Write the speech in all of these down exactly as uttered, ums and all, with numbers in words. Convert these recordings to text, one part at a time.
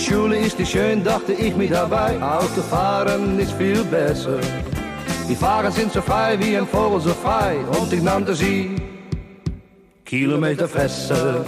Schule ist die schön, dachte ich mir dabei. Autofahren ist viel besser. Die Fahrer sind so frei wie ein Vogel so frei. Und ich nannte sie Kilometerfresser.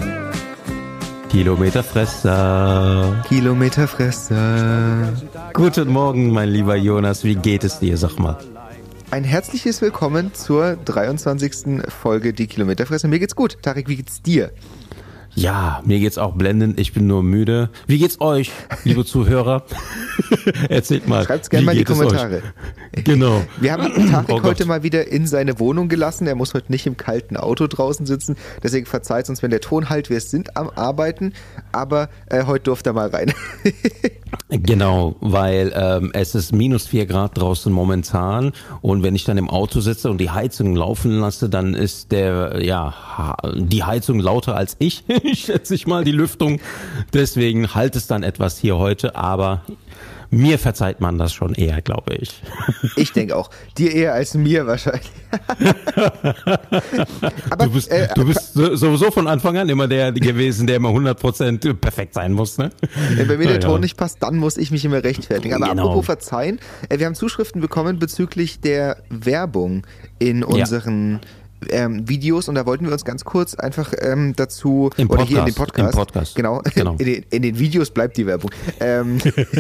Kilometerfresser. Kilometerfresser. Guten Morgen, mein lieber Jonas. Wie geht es dir? Sag mal. Ein herzliches Willkommen zur dreiundzwanzigsten Folge Die Kilometerfresser. Mir geht's gut. Tarek, wie geht's dir? Ja, mir geht's auch blendend. Ich bin nur müde. Wie geht's euch, liebe Zuhörer? Erzählt mal. Schreibt's gerne mal in die Kommentare. Genau. Wir haben Tarek oh heute mal wieder in seine Wohnung gelassen. Er muss heute nicht im kalten Auto draußen sitzen. Deswegen verzeiht uns, wenn der Ton halt, wir sind am Arbeiten. Aber äh, heute durfte er mal rein. Genau, weil ähm, es ist minus vier Grad draußen momentan. Und wenn ich dann im Auto sitze und die Heizung laufen lasse, dann ist der, ja, die Heizung lauter als ich. Ich schätze ich mal, die Lüftung. Deswegen halt es dann etwas hier heute, aber mir verzeiht man das schon eher, glaube ich. Ich denke auch. Dir eher als mir wahrscheinlich. Aber, du bist, äh, du bist sowieso von Anfang an immer der gewesen, der immer hundert Prozent perfekt sein muss, ne? Wenn bei mir der ja, Ton ja. nicht passt, dann muss ich mich immer rechtfertigen. Aber Genau. apropos verzeihen, äh, wir haben Zuschriften bekommen bezüglich der Werbung in unseren... Ja. Ähm, Videos, und da wollten wir uns ganz kurz einfach ähm, dazu, Im oder Podcast, hier in den Podcast, im Podcast. genau, genau. In, den, in den Videos bleibt die Werbung. Ähm,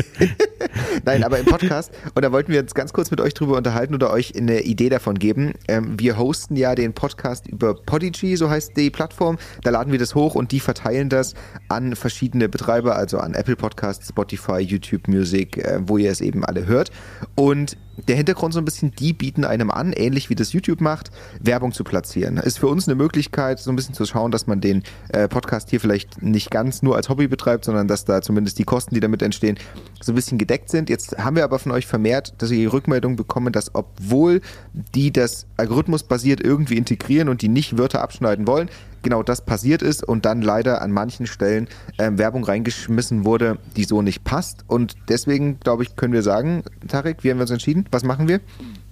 Nein, aber im Podcast, und da wollten wir uns ganz kurz mit euch drüber unterhalten oder euch eine Idee davon geben. Ähm, wir hosten ja den Podcast über Podigy, so heißt die Plattform, da laden wir das hoch und die verteilen das an verschiedene Betreiber, also an Apple Podcasts, Spotify, YouTube Music, äh, wo ihr es eben alle hört. Und der Hintergrund so ein bisschen, die bieten einem an, ähnlich wie das YouTube macht, Werbung zu platzieren. Ist für uns eine Möglichkeit, so ein bisschen zu schauen, dass man den äh, Podcast hier vielleicht nicht ganz nur als Hobby betreibt, sondern dass da zumindest die Kosten, die damit entstehen, so ein bisschen gedeckt sind. Jetzt haben wir aber von euch vermehrt, dass ihr die Rückmeldung bekommen, dass obwohl die das algorithmusbasiert irgendwie integrieren und die nicht Wörter abschneiden wollen, genau das passiert ist und dann leider an manchen Stellen ähm, Werbung reingeschmissen wurde, die so nicht passt. Und deswegen, glaube ich, können wir sagen, Tarek, wie haben wir uns entschieden? Was machen wir?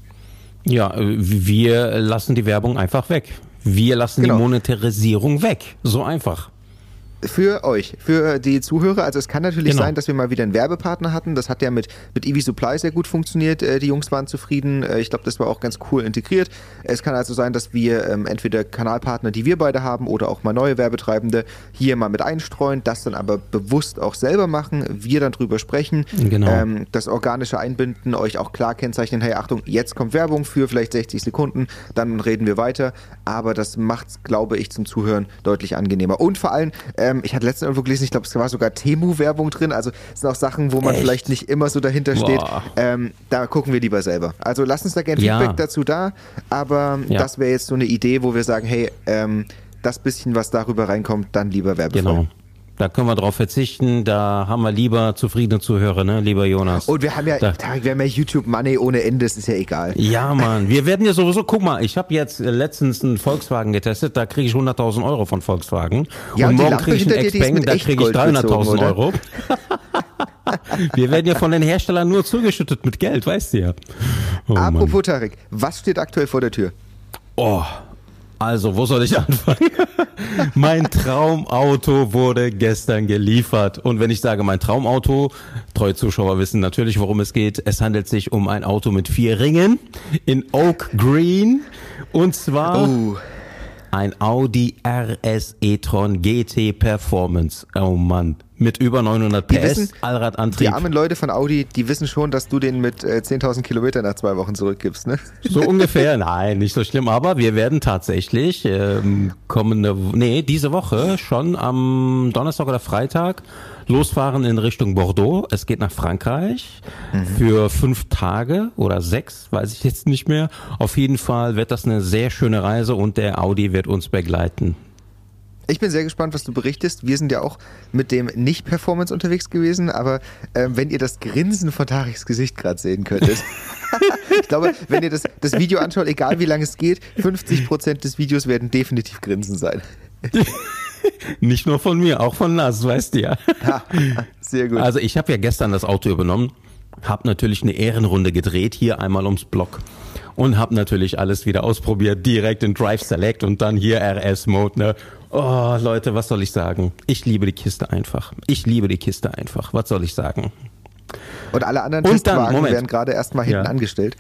Ja, wir lassen die Werbung einfach weg. Wir lassen genau. die Monetarisierung weg. So einfach. Für euch, für die Zuhörer. Also es kann natürlich genau. sein, dass wir mal wieder einen Werbepartner hatten. Das hat ja mit, mit Eevee Supply sehr gut funktioniert. Die Jungs waren zufrieden. Ich glaube, das war auch ganz cool integriert. Es kann also sein, dass wir ähm, entweder Kanalpartner, die wir beide haben, oder auch mal neue Werbetreibende hier mal mit einstreuen, das dann aber bewusst auch selber machen, wir dann drüber sprechen, genau. ähm, das organische Einbinden, euch auch klar kennzeichnen, hey Achtung, jetzt kommt Werbung für vielleicht sechzig Sekunden, dann reden wir weiter. Aber das macht es, glaube ich, zum Zuhören deutlich angenehmer. Und vor allem, ähm, ich hatte letztens irgendwo gelesen, ich glaube, es war sogar Temu-Werbung drin, also es sind auch Sachen, wo man Echt? vielleicht nicht immer so dahinter steht. Boah. Ähm, da gucken wir lieber selber. Also lasst uns da gerne Ja. Feedback dazu da, aber Ja. das wäre jetzt so eine Idee, wo wir sagen, hey, ähm, das bisschen, was darüber reinkommt, dann lieber werbefrei. Genau. Da können wir drauf verzichten, da haben wir lieber zufriedene Zuhörer, ne, lieber Jonas. Und wir haben ja, Da- Tarek, wir haben ja YouTube-Money ohne Ende, das ist ja egal. Ja, Mann, wir werden ja sowieso, guck mal, ich habe jetzt äh, letztens einen Volkswagen getestet, da kriege ich hunderttausend Euro von Volkswagen. Ja, und und die morgen Lampe kriege ich einen hinter dir, die ist Xpeng, mit da echt kriege ich Gold dreihunderttausend bezogen, Euro. Wir werden ja von den Herstellern nur zugeschüttet mit Geld, weißt du ja. Oh, Apropos Mann. Tarek, was steht aktuell vor der Tür? Oh, also, wo soll ich anfangen? Mein Traumauto wurde gestern geliefert. Und wenn ich sage mein Traumauto, treue Zuschauer wissen natürlich, worum es geht. Es handelt sich um ein Auto mit vier Ringen in Oak Green. Und zwar Oh. ein Audi R S e-tron G T Performance. Oh Mann. Mit über neunhundert P Die S, wissen- Allradantrieb. Die armen Leute von Audi, die wissen schon, dass du den mit äh, zehntausend Kilometern nach zwei Wochen zurückgibst, ne? So ungefähr, nein, nicht so schlimm, aber wir werden tatsächlich ähm, kommende, nee, diese Woche schon am Donnerstag oder Freitag losfahren in Richtung Bordeaux. Es geht nach Frankreich mhm. für fünf Tage oder sechs, weiß ich jetzt nicht mehr. Auf jeden Fall wird das eine sehr schöne Reise und der Audi wird uns begleiten. Ich bin sehr gespannt, was du berichtest. Wir sind ja auch mit dem Nicht-Performance unterwegs gewesen, aber ähm, wenn ihr das Grinsen von Tareks Gesicht gerade sehen könntet. Ich glaube, wenn ihr das, das Video anschaut, egal wie lange es geht, fünfzig Prozent des Videos werden definitiv Grinsen sein. Nicht nur von mir, auch von Nas, weißt du ja. Sehr gut. Also ich habe ja gestern das Auto übernommen, habe natürlich eine Ehrenrunde gedreht, hier einmal ums Block. Und habe natürlich alles wieder ausprobiert, direkt in Drive Select und dann hier R S-Mode, ne? Oh, Leute, was soll ich sagen? Ich liebe die Kiste einfach. Ich liebe die Kiste einfach. Was soll ich sagen? Und alle anderen Und Testwagen dann, Moment. werden gerade erstmal hinten Ja. angestellt.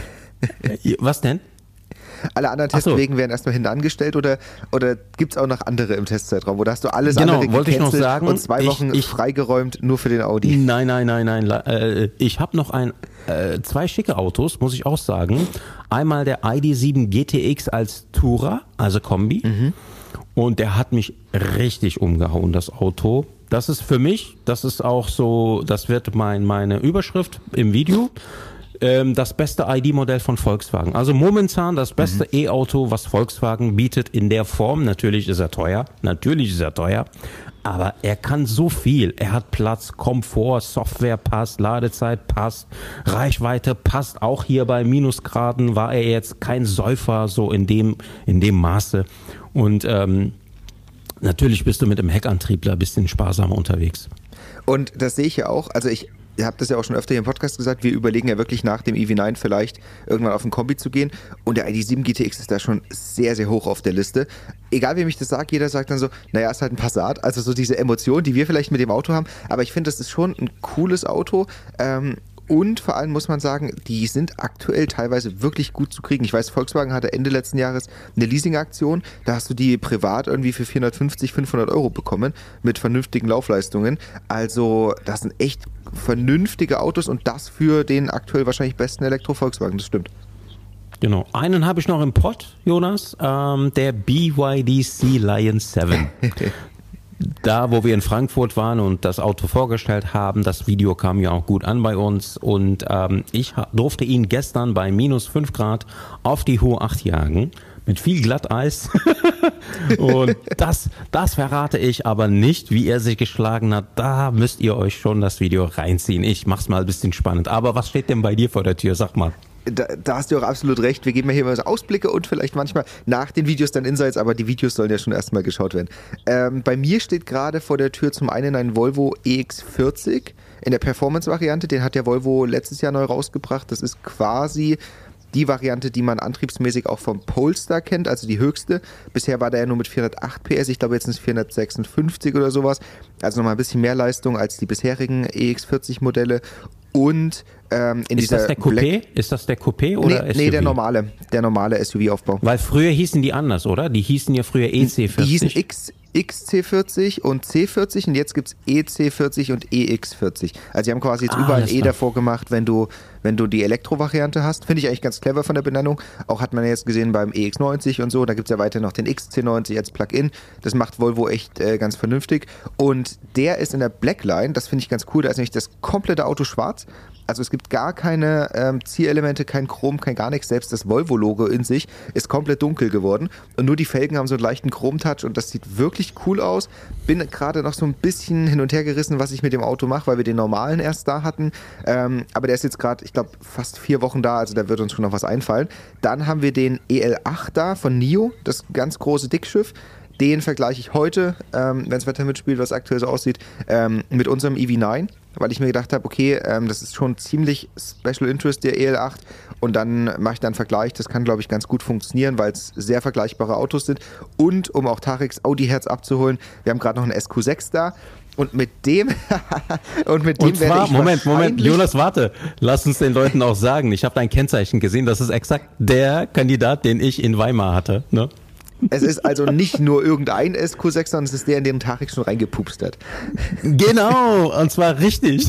Was denn? Alle anderen Ach so. Testwegen werden erstmal hinten angestellt oder, oder gibt es auch noch andere im Testzeitraum? Oder hast du alles Genau, andere wollte ich noch gecancelt sagen, und zwei ich- Wochen ich- freigeräumt nur für den Audi? Nein, nein, nein, nein. la- Äh, ich habe noch ein, äh, zwei schicke Autos, muss ich auch sagen. Einmal der I D sieben G T X als Tourer, also Kombi. Und der hat mich richtig umgehauen, das Auto. Das ist für mich, das ist auch so, das wird mein, meine Überschrift im Video. Ähm, das beste I D-Modell von Volkswagen. Also momentan das beste mhm. E-Auto, was Volkswagen bietet in der Form. Natürlich ist er teuer, natürlich ist er teuer, aber er kann so viel. Er hat Platz, Komfort, Software passt, Ladezeit passt, Reichweite passt. Auch hier bei Minusgraden war er jetzt kein Säufer so in dem, in dem Maße. Und ähm, natürlich bist du mit dem Heckantriebler ein bisschen sparsamer unterwegs. Und das sehe ich ja auch. Also ich Ihr habt das ja auch schon öfter hier im Podcast gesagt, wir überlegen ja wirklich nach dem E V neun vielleicht irgendwann auf ein Kombi zu gehen und der I D sieben G T X ist da schon sehr, sehr hoch auf der Liste. Egal wem ich das sage, jeder sagt dann so, naja, ist halt ein Passat, also so diese Emotion, die wir vielleicht mit dem Auto haben, aber ich finde, das ist schon ein cooles Auto, ähm, und vor allem muss man sagen, die sind aktuell teilweise wirklich gut zu kriegen. Ich weiß, Volkswagen hatte Ende letzten Jahres eine Leasing-Aktion. Da hast du die privat irgendwie für vierhundertfünfzig, fünfhundert Euro bekommen mit vernünftigen Laufleistungen. Also das sind echt vernünftige Autos und das für den aktuell wahrscheinlich besten Elektro-Volkswagen. Das stimmt. Genau. Einen habe ich noch im Pott, Jonas. Ähm, der B Y D C Lion sieben. Da, wo wir in Frankfurt waren und das Auto vorgestellt haben, das Video kam ja auch gut an bei uns und ähm, ich ha- durfte ihn gestern bei minus fünf Grad auf die hohe acht jagen, mit viel Glatteis und das, das verrate ich aber nicht, wie er sich geschlagen hat. Da müsst ihr euch schon das Video reinziehen. Ich mach's mal ein bisschen spannend. Aber was steht denn bei dir vor der Tür? Sag mal. Da, da hast du auch absolut recht. Wir geben ja hier immer so Ausblicke und vielleicht manchmal nach den Videos dann Insights, aber die Videos sollen ja schon erstmal geschaut werden. Ähm, bei mir steht gerade vor der Tür zum einen ein Volvo E X vierzig in der Performance-Variante. Den hat der Volvo letztes Jahr neu rausgebracht. Das ist quasi die Variante, die man antriebsmäßig auch vom Polestar kennt, also die höchste. Bisher war der ja nur mit vierhundertacht P S, ich glaube jetzt sind es vierhundertsechsundfünfzig oder sowas. Also nochmal ein bisschen mehr Leistung als die bisherigen E X vierzig Modelle. Und ähm, in ist dieser das der Coupé? Black- Ist das der Coupé oder nee, S U V? nee, der normale, der normale S U V-Aufbau. Weil früher hießen die anders, oder? Die hießen ja früher E C vierzig. Die hießen X, X C vierzig und C vierzig und jetzt gibt es E C vierzig und E X vierzig. Also sie haben quasi jetzt Ah, überall ein alles E klar. davor gemacht, wenn du, wenn du die Elektro-Variante hast. Finde ich eigentlich ganz clever von der Benennung. Auch hat man ja jetzt gesehen beim E X neunzig und so. Da gibt es ja weiter noch den X C neunzig als Plug-in. Das macht Volvo echt äh, ganz vernünftig. Und der ist in der Blackline, das finde ich ganz cool. Da ist nämlich das komplette Auto schwarz. Also es gibt gar keine ähm, Zierelemente, kein Chrom, kein gar nichts. Selbst das Volvo-Logo in sich ist komplett dunkel geworden. Und nur die Felgen haben so einen leichten Chrom-Touch und das sieht wirklich cool aus. Bin gerade noch so ein bisschen hin und her gerissen, was ich mit dem Auto mache, weil wir den normalen erst da hatten. Ähm, aber der ist jetzt gerade, ich glaube, fast vier Wochen da, also da wird uns schon noch was einfallen. Dann haben wir den E L acht da von NIO, das ganz große Dickschiff. Den vergleiche ich heute, ähm, wenn das Wetter mitspielt, was aktuell so aussieht, ähm, mit unserem E V neun, weil ich mir gedacht habe, okay, ähm, das ist schon ziemlich Special Interest, der E L acht. Und dann mache ich dann einen Vergleich. Das kann, glaube ich, ganz gut funktionieren, weil es sehr vergleichbare Autos sind. Und um auch Tareks Audi-Herz abzuholen, wir haben gerade noch einen S Q sechs da. Und mit dem, und mit dem Und werde zwar, ich Moment, Moment, wahrscheinlich- Jonas, warte. Lass uns den Leuten auch sagen. Ich habe dein Kennzeichen gesehen. Das ist exakt der Kandidat, den ich in Weimar hatte. Ne? Es ist also nicht nur irgendein S Q sechs, sondern es ist der, in den Tarek schon reingepupst hat. Genau, und zwar richtig.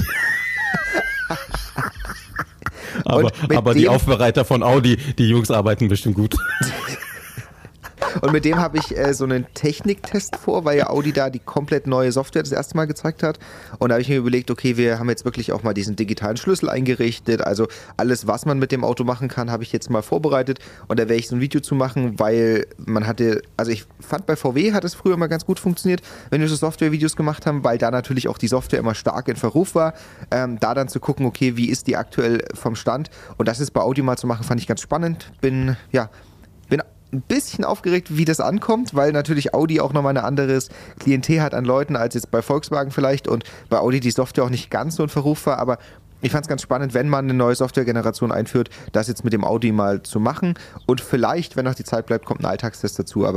aber Und mit aber die dem- Aufbereiter von Audi, die Jungs arbeiten bestimmt gut. Und mit dem habe ich äh, so einen Techniktest vor, weil ja Audi da die komplett neue Software das erste Mal gezeigt hat. Und da habe ich mir überlegt, okay, wir haben jetzt wirklich auch mal diesen digitalen Schlüssel eingerichtet. Also alles, was man mit dem Auto machen kann, habe ich jetzt mal vorbereitet. Und da werde ich so ein Video zu machen, weil man hatte, also ich fand bei V W hat es früher immer ganz gut funktioniert, wenn wir so Softwarevideos gemacht haben, weil da natürlich auch die Software immer stark in Verruf war. Ähm, da dann zu gucken, okay, wie ist die aktuell vom Stand? Und das ist bei Audi mal zu machen, fand ich ganz spannend. Bin, ja, bin ein bisschen aufgeregt, wie das ankommt, weil natürlich Audi auch nochmal ein anderes Klientel hat an Leuten als jetzt bei Volkswagen vielleicht und bei Audi die Software auch nicht ganz so in Verruf war, aber ich fand es ganz spannend, wenn man eine neue Softwaregeneration einführt, das jetzt mit dem Audi mal zu machen und vielleicht, wenn noch die Zeit bleibt, kommt ein Alltagstest dazu, aber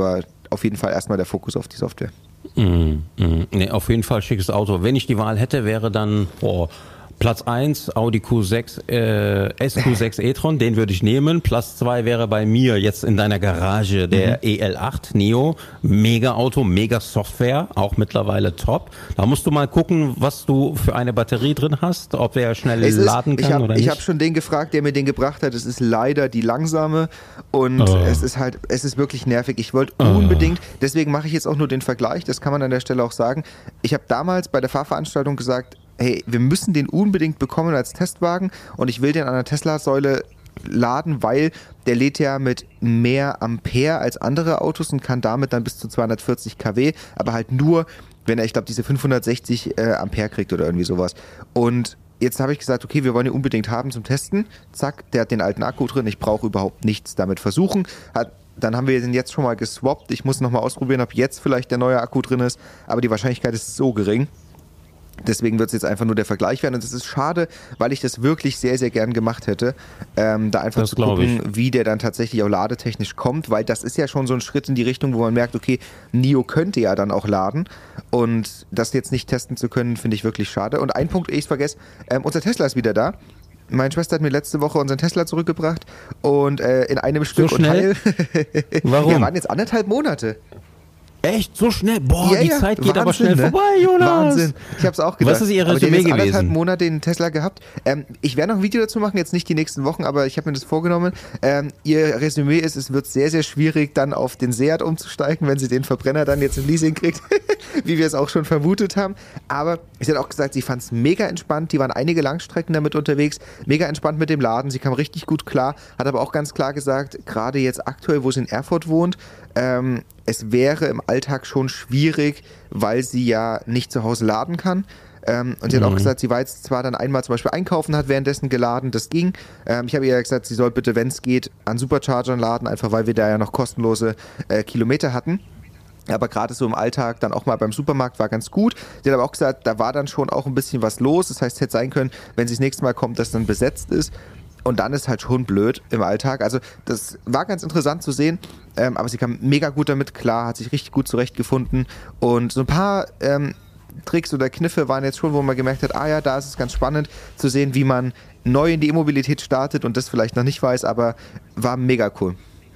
auf jeden Fall erstmal der Fokus auf die Software. Mm, mm, nee, auf jeden Fall schickes Auto. Wenn ich die Wahl hätte, wäre dann oh, Platz eins Audi Q sechs, äh, S Q sechs e-tron, den würde ich nehmen. Platz zwei wäre bei mir jetzt in deiner Garage der mhm. E L acht Neo. Mega Auto, mega Software, auch mittlerweile top. Da musst du mal gucken, was du für eine Batterie drin hast, ob der schnell es laden ist, kann hab, oder nicht. Ich habe schon den gefragt, der mir den gebracht hat. Es ist leider die langsame und oh. es ist halt, es ist wirklich nervig. Ich wollte oh. unbedingt, deswegen mache ich jetzt auch nur den Vergleich, das kann man an der Stelle auch sagen. Ich habe damals bei der Fahrveranstaltung gesagt, hey, wir müssen den unbedingt bekommen als Testwagen und ich will den an der Tesla-Säule laden, weil der lädt ja mit mehr Ampere als andere Autos und kann damit dann bis zu zweihundertvierzig Kilowatt, aber halt nur, wenn er, ich glaube, diese fünfhundertsechzig äh, Ampere kriegt oder irgendwie sowas. Und jetzt habe ich gesagt, okay, wir wollen ihn unbedingt haben zum Testen. Zack, der hat den alten Akku drin, ich brauche überhaupt nichts damit versuchen. Hat, dann haben wir den jetzt schon mal geswappt. Ich muss nochmal ausprobieren, ob jetzt vielleicht der neue Akku drin ist, aber die Wahrscheinlichkeit ist so gering. Deswegen wird es jetzt einfach nur der Vergleich werden und das ist schade, weil ich das wirklich sehr, sehr gern gemacht hätte, ähm, da einfach das zu gucken, ich. wie der dann tatsächlich auch ladetechnisch kommt, weil das ist ja schon so ein Schritt in die Richtung, wo man merkt, okay, Nio könnte ja dann auch laden und das jetzt nicht testen zu können, finde ich wirklich schade. Und ein Punkt, ich vergesse, ähm, unser Tesla ist wieder da. Meine Schwester hat mir letzte Woche unseren Tesla zurückgebracht und äh, in einem Stück so schnell? und Teil. Warum? Ja, waren jetzt anderthalb Monate. Echt? So schnell? Boah, ja, die ja, Zeit geht Wahnsinn, aber schnell ne? vorbei, Jonas. Wahnsinn. Ich hab's auch gedacht. Was ist Ihr aber Resümee jetzt gewesen? anderthalb Monate den Tesla gehabt. Ähm, ich werde noch ein Video dazu machen, jetzt nicht die nächsten Wochen, aber ich habe mir das vorgenommen. Ähm, ihr Resümee ist, es wird sehr, sehr schwierig, dann auf den Seat umzusteigen, wenn sie den Verbrenner dann jetzt im Leasing kriegt, wie wir es auch schon vermutet haben. Aber sie hat auch gesagt, sie fand es mega entspannt. Die waren einige Langstrecken damit unterwegs. Mega entspannt mit dem Laden. Sie kam richtig gut klar. Hat aber auch ganz klar gesagt, gerade jetzt aktuell, wo sie in Erfurt wohnt, ähm, es wäre im Alltag schon schwierig, weil sie ja nicht zu Hause laden kann. Ähm, und sie hat mhm. auch gesagt, sie war jetzt zwar dann einmal zum Beispiel einkaufen, hat währenddessen geladen, das ging. Ähm, ich habe ihr gesagt, sie soll bitte, wenn es geht, an Superchargern laden, einfach weil wir da ja noch kostenlose äh, Kilometer hatten. Aber gerade so im Alltag, dann auch mal beim Supermarkt, war ganz gut. Sie hat aber auch gesagt, da war dann schon auch ein bisschen was los. Das heißt, es hätte sein können, wenn sie das nächste Mal kommt, dass dann besetzt ist. Und dann ist halt schon blöd im Alltag. Also das war ganz interessant zu sehen, ähm, aber sie kam mega gut damit klar, hat sich richtig gut zurechtgefunden. Und so ein paar ähm, Tricks oder Kniffe waren jetzt schon, wo man gemerkt hat, ah ja, da ist es ganz spannend zu sehen, wie man neu in die E-Mobilität startet und das vielleicht noch nicht weiß, aber war mega cool.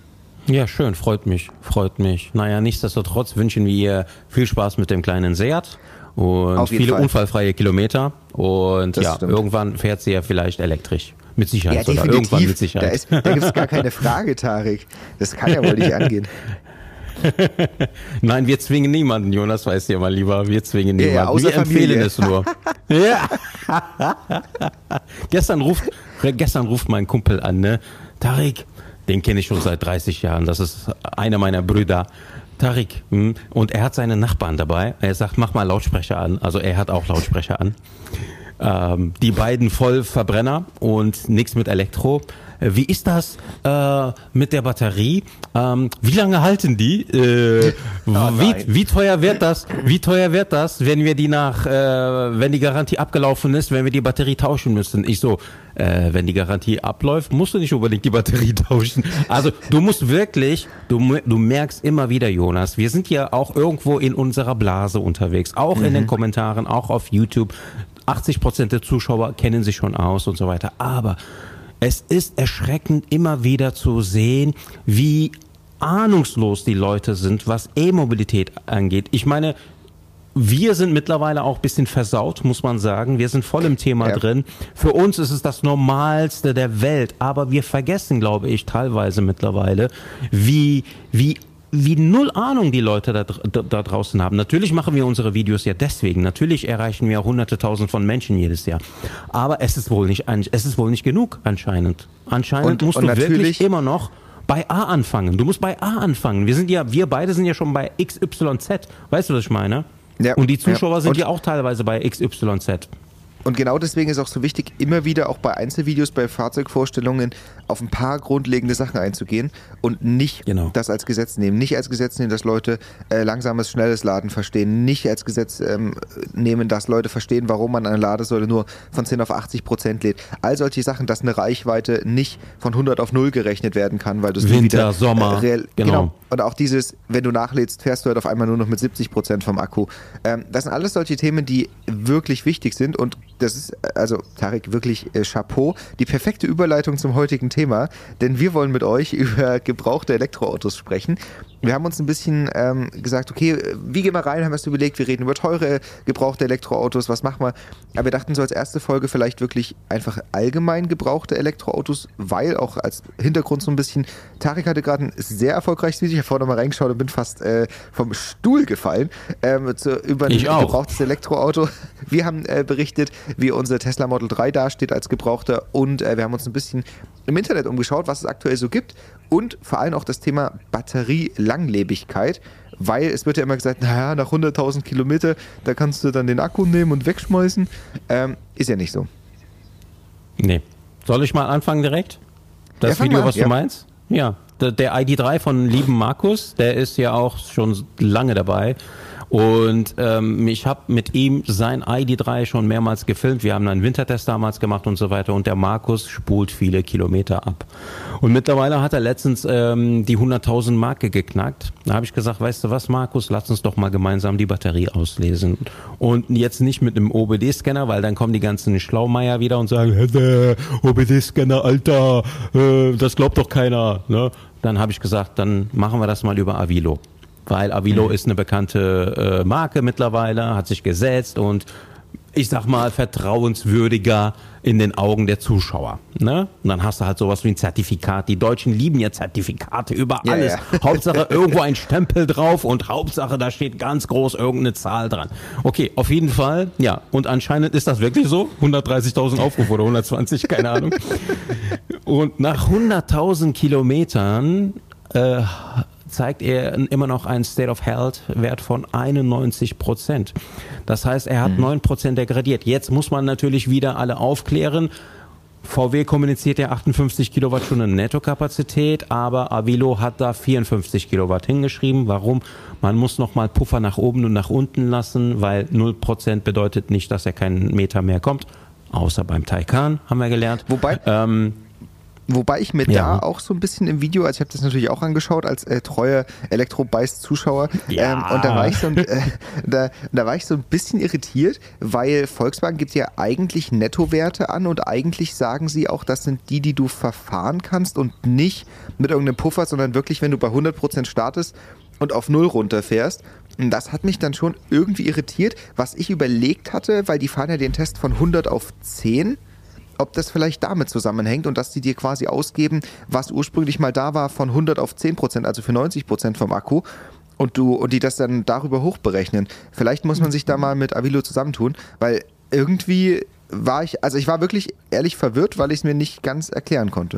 Ja, schön, freut mich, freut mich. Naja, nichtsdestotrotz wünschen wir ihr viel Spaß mit dem kleinen Seat und viele Fall. unfallfreie Kilometer. Und das ja, stimmt. Irgendwann fährt sie ja vielleicht elektrisch. Mit Sicherheit. Ja, oder irgendwann mit Sicherheit. Da, da gibt es gar keine Frage, Tarek. Das kann ja wohl nicht angehen. Nein, wir zwingen niemanden, Jonas, weißt du ja mal lieber. Wir zwingen niemanden. Ja, ja, wir empfehlen es nur. Ja. gestern, ruft, gestern ruft mein Kumpel an, ne? Tarek, den kenne ich schon seit dreißig Jahren. Das ist einer meiner Brüder. Tarek, und er hat seine Nachbarn dabei. Er sagt, mach mal Lautsprecher an. Also er hat auch Lautsprecher an. Ähm, die beiden voll Verbrenner und nichts mit Elektro. Wie ist das äh, mit der Batterie? Ähm, wie lange halten die? Äh, oh wie, wie teuer wird das? Wie teuer wird das, wenn wir die nach, äh, wenn die Garantie abgelaufen ist, wenn wir die Batterie tauschen müssen? Ich so, äh, wenn die Garantie abläuft, musst du nicht unbedingt die Batterie tauschen. Also du musst wirklich, du, du merkst immer wieder, Jonas, wir sind ja auch irgendwo in unserer Blase unterwegs, auch mhm. in den Kommentaren, auch auf YouTube. achtzig Prozent der Zuschauer kennen sich schon aus und so weiter. Aber es ist erschreckend, immer wieder zu sehen, wie ahnungslos die Leute sind, was E-Mobilität angeht. Ich meine, wir sind mittlerweile auch ein bisschen versaut, muss man sagen. Wir sind voll im Thema ja. drin. Für uns ist es das Normalste der Welt. Aber wir vergessen, glaube ich, teilweise mittlerweile, wie, wie wie null Ahnung die Leute da, da, da draußen haben. Natürlich machen wir unsere Videos ja deswegen. Natürlich erreichen wir hunderte tausend von Menschen jedes Jahr. Aber es ist wohl nicht, es ist wohl nicht genug anscheinend. Anscheinend und, musst und du wirklich immer noch bei A anfangen. Du musst bei A anfangen. Wir sind ja, wir beide sind ja schon bei X Y Z. Weißt du, was ich meine? Ja. Und die Zuschauer ja. sind ja auch teilweise bei X Y Z. Und genau deswegen ist auch so wichtig, immer wieder auch bei Einzelvideos, bei Fahrzeugvorstellungen auf ein paar grundlegende Sachen einzugehen und nicht genau. das als Gesetz nehmen. Nicht als Gesetz nehmen, dass Leute äh, langsames, schnelles Laden verstehen. Nicht als Gesetz ähm, nehmen, dass Leute verstehen, warum man eine Ladesäule nur von zehn auf achtzig Prozent lädt. All solche Sachen, dass eine Reichweite nicht von hundert auf null gerechnet werden kann, weil du es Winter, wieder, Sommer, äh, real, genau. genau. Und auch dieses, wenn du nachlädst, fährst du halt auf einmal nur noch mit siebzig Prozent vom Akku. Ähm, das sind alles solche Themen, die wirklich wichtig sind und das ist, also Tarek, wirklich äh, Chapeau. Die perfekte Überleitung zum heutigen Thema, denn wir wollen mit euch über gebrauchte Elektroautos sprechen. Wir haben uns ein bisschen ähm, gesagt, okay, wie gehen wir rein, haben wir uns überlegt, wir reden über teure gebrauchte Elektroautos, was machen wir? Aber wir dachten so als erste Folge vielleicht wirklich einfach allgemein gebrauchte Elektroautos, weil auch als Hintergrund so ein bisschen, Tarek hatte gerade ein sehr erfolgreiches Video, ich habe vorhin noch mal reingeschaut und bin fast äh, vom Stuhl gefallen, ähm, zu, über ein ich auch. gebrauchtes Elektroauto. Wir haben äh, berichtet, wie unser Tesla Model drei dasteht als gebrauchter und äh, wir haben uns ein bisschen im Internet umgeschaut, was es aktuell so gibt und vor allem auch das Thema Batterielanglebigkeit, weil es wird ja immer gesagt, naja, nach hunderttausend Kilometer, da kannst du dann den Akku nehmen und wegschmeißen. Ähm, ist ja nicht so. Nee. Soll ich mal anfangen direkt? Das ja, Video, an, was ja. du meinst? Ja, der, der I D drei von lieben Markus, der ist ja auch schon lange dabei. Und ähm, ich habe mit ihm sein I D drei schon mehrmals gefilmt. Wir haben einen Wintertest damals gemacht und so weiter. Und der Markus spult viele Kilometer ab. Und mittlerweile hat er letztens ähm, die hunderttausend Marke geknackt. Da habe ich gesagt, weißt du was, Markus, lass uns doch mal gemeinsam die Batterie auslesen. Und jetzt nicht mit einem O B D-Scanner, weil dann kommen die ganzen Schlaumeier wieder und sagen, hey, O B D-Scanner, Alter, äh, das glaubt doch keiner. Ne? Dann habe ich gesagt, dann machen wir das mal über Avilo. Weil Avilo mhm. ist eine bekannte äh, Marke mittlerweile, hat sich gesetzt und ich sag mal vertrauenswürdiger in den Augen der Zuschauer. Ne? Und dann hast du halt sowas wie ein Zertifikat. Die Deutschen lieben ja Zertifikate über ja, alles. Ja. Hauptsache irgendwo ein Stempel drauf und Hauptsache da steht ganz groß irgendeine Zahl dran. Okay, auf jeden Fall, ja. Und anscheinend ist das wirklich so. hundertdreißigtausend Aufrufe oder hundertzwanzig, keine Ahnung. Und nach hunderttausend Kilometern äh, zeigt er immer noch einen State of Health Wert von einundneunzig Prozent. Das heißt, er hat mhm. neun Prozent degradiert. Jetzt muss man natürlich wieder alle aufklären. V W kommuniziert ja achtundfünfzig Kilowattstunden Nettokapazität, aber Avilo hat da vierundfünfzig Kilowatt hingeschrieben. Warum? Man muss nochmal Puffer nach oben und nach unten lassen, weil null Prozent bedeutet nicht, dass er keinen Meter mehr kommt. Außer beim Taycan, haben wir gelernt. Wobei... Ähm Wobei ich mir ja. da auch so ein bisschen im Video, also ich habe das natürlich auch angeschaut als äh, treuer Elektro-Beiß-Zuschauer ja. ähm, und da war ich so ein, äh, da, da war ich so ein bisschen irritiert, weil Volkswagen gibt ja eigentlich Nettowerte an und eigentlich sagen sie auch, das sind die, die du verfahren kannst und nicht mit irgendeinem Puffer, sondern wirklich, wenn du bei hundert Prozent startest und auf null runterfährst. Und das hat mich dann schon irgendwie irritiert, was ich überlegt hatte, weil die fahren ja den Test von hundert auf zehn, ob das vielleicht damit zusammenhängt und dass die dir quasi ausgeben, was ursprünglich mal da war, von hundert auf zehn Prozent, also für neunzig Prozent vom Akku und du und die das dann darüber hochberechnen. Vielleicht muss man sich da mal mit Avilo zusammentun, weil irgendwie war ich, also ich war wirklich ehrlich verwirrt, weil ich es mir nicht ganz erklären konnte.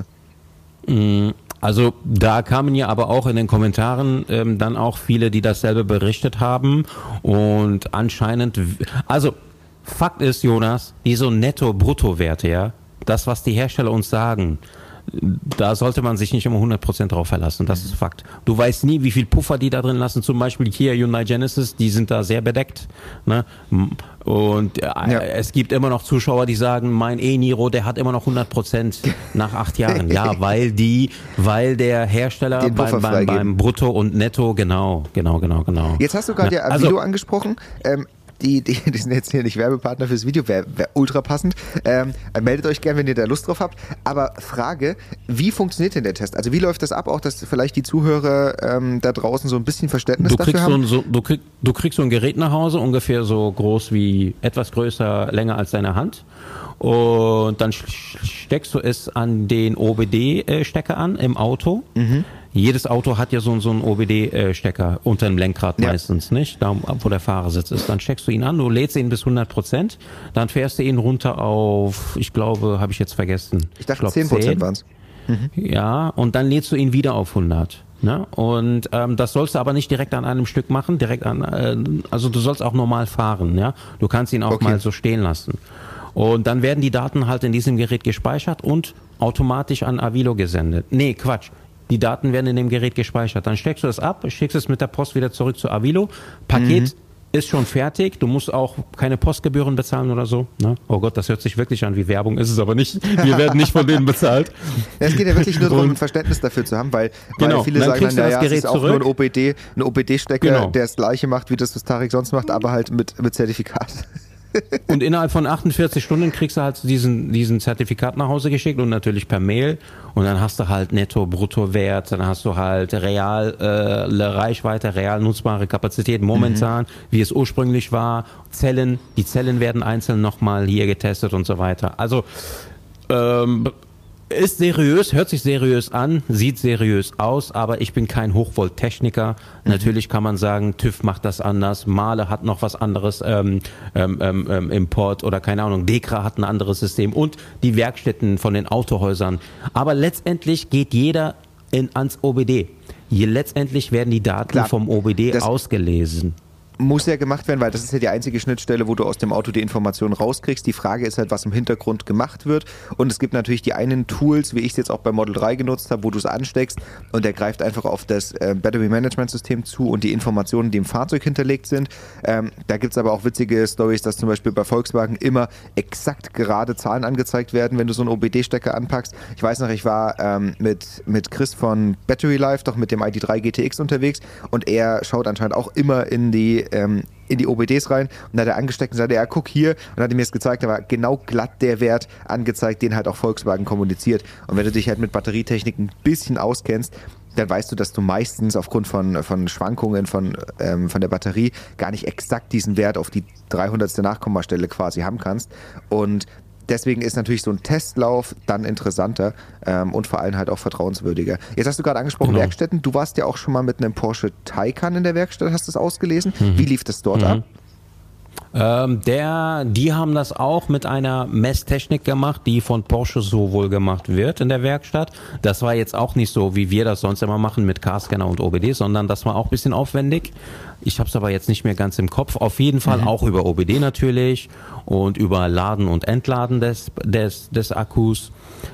Also da kamen ja aber auch in den Kommentaren ähm, dann auch viele, die dasselbe berichtet haben und anscheinend, also Fakt ist, Jonas, diese Netto-Brutto-Werte, ja, das, was die Hersteller uns sagen, da sollte man sich nicht immer hundert Prozent drauf verlassen. Das ist Fakt. Du weißt nie, wie viel Puffer die da drin lassen. Zum Beispiel Kia Hyundai Genesis, die sind da sehr bedeckt. Ne? Und äh, ja. es gibt immer noch Zuschauer, die sagen, mein E-Niro, der hat immer noch hundert Prozent nach acht Jahren. Ja, weil die, weil der Hersteller beim, beim, beim Brutto und Netto, genau, genau, genau, genau. Jetzt hast du gerade ja Avilo also, angesprochen. Ähm, Die, die, die sind jetzt hier nicht Werbepartner fürs Video, wäre wär ultra passend. Ähm, meldet euch gerne, wenn ihr da Lust drauf habt. Aber Frage, wie funktioniert denn der Test? Also wie läuft das ab? Auch, dass vielleicht die Zuhörer ähm, da draußen so ein bisschen Verständnis du dafür kriegst haben? So, so, du, krieg, du kriegst so ein Gerät nach Hause, ungefähr so groß wie, etwas größer, länger als deine Hand. Und dann steckst du es an den O B D-Stecker an im Auto. Mhm. Jedes Auto hat ja so, so einen O B D-Stecker unter dem Lenkrad ja. meistens, nicht? Da, wo der Fahrersitz ist. Dann steckst du ihn an, du lädst ihn bis hundert Prozent, dann fährst du ihn runter auf, ich glaube, habe ich jetzt vergessen. Ich dachte, ich glaub, zehn Prozent waren es. Mhm. Ja, und dann lädst du ihn wieder auf hundert. Ne? Und ähm, das sollst du aber nicht direkt an einem Stück machen, direkt an, äh, also du sollst auch normal fahren, ja. Du kannst ihn auch okay. mal so stehen lassen. Und dann werden die Daten halt in diesem Gerät gespeichert und automatisch an Avilo gesendet. Nee, Quatsch. Die Daten werden in dem Gerät gespeichert. Dann steckst du das ab, schickst es mit der Post wieder zurück zu Avilo. Paket mhm. ist schon fertig. Du musst auch keine Postgebühren bezahlen oder so. Ne? Oh Gott, das hört sich wirklich an wie Werbung. Ist es aber nicht. Wir werden nicht von denen bezahlt. Ja, es geht ja wirklich nur darum, ein Verständnis dafür zu haben, weil, genau. weil viele dann sagen dann, naja, es ist auch zurück. nur ein O B D, ein O B D-Stecker, genau. der das Gleiche macht, wie das, was Tarek sonst macht, aber halt mit, mit Zertifikat. Und innerhalb von achtundvierzig Stunden kriegst du halt diesen, diesen Zertifikat nach Hause geschickt und natürlich per Mail. Und dann hast du halt Netto, Brutto-Wert, dann hast du halt real äh, Reichweite, real nutzbare Kapazität momentan, mhm. wie es ursprünglich war. Zellen, die Zellen werden einzeln nochmal hier getestet und so weiter. Also ähm, ist seriös, hört sich seriös an, sieht seriös aus, aber ich bin kein Hochvolt-Techniker. Mhm. Natürlich kann man sagen, TÜV macht das anders, Mahle hat noch was anderes, ähm, ähm, ähm, Import oder keine Ahnung, Dekra hat ein anderes System und die Werkstätten von den Autohäusern. Aber letztendlich geht jeder in, ans O B D. Hier letztendlich werden die Daten Klar, vom O B D ausgelesen. Muss ja gemacht werden, weil das ist ja die einzige Schnittstelle, wo du aus dem Auto die Informationen rauskriegst. Die Frage ist halt, was im Hintergrund gemacht wird. Und es gibt natürlich die einen Tools, wie ich es jetzt auch bei Model drei genutzt habe, wo du es ansteckst und der greift einfach auf das äh, Battery Management System zu und die Informationen, die im Fahrzeug hinterlegt sind. Ähm, da gibt es aber auch witzige Stories, dass zum Beispiel bei Volkswagen immer exakt gerade Zahlen angezeigt werden, wenn du so einen O B D-Stecker anpackst. Ich weiß noch, ich war ähm, mit, mit Chris von Battery Life, doch mit dem I D drei G T X unterwegs und er schaut anscheinend auch immer in die Ähm, in die O B Ds rein und dann hat er angesteckt und sagte, ja, guck hier und hat mir das gezeigt, da war genau glatt der Wert angezeigt, den halt auch Volkswagen kommuniziert. Und wenn du dich halt mit Batterietechnik ein bisschen auskennst, dann weißt du, dass du meistens aufgrund von, von Schwankungen von, ähm, von der Batterie gar nicht exakt diesen Wert auf die dreihundertste Nachkommastelle quasi haben kannst. Und deswegen ist natürlich so ein Testlauf dann interessanter ähm, und vor allem halt auch vertrauenswürdiger. Jetzt hast du gerade angesprochen, genau. Werkstätten. Du warst ja auch schon mal mit einem Porsche Taycan in der Werkstatt, hast das ausgelesen. Mhm. Wie lief das dort mhm. ab? Ähm, der, die haben das auch mit einer Messtechnik gemacht, die von Porsche so wohl gemacht wird in der Werkstatt. Das war jetzt auch nicht so, wie wir das sonst immer machen mit K-Scanner und O B D, sondern das war auch ein bisschen aufwendig. Ich habe es aber jetzt nicht mehr ganz im Kopf. Auf jeden Fall mhm. auch über O B D natürlich und über Laden und Entladen des, des, des Akkus.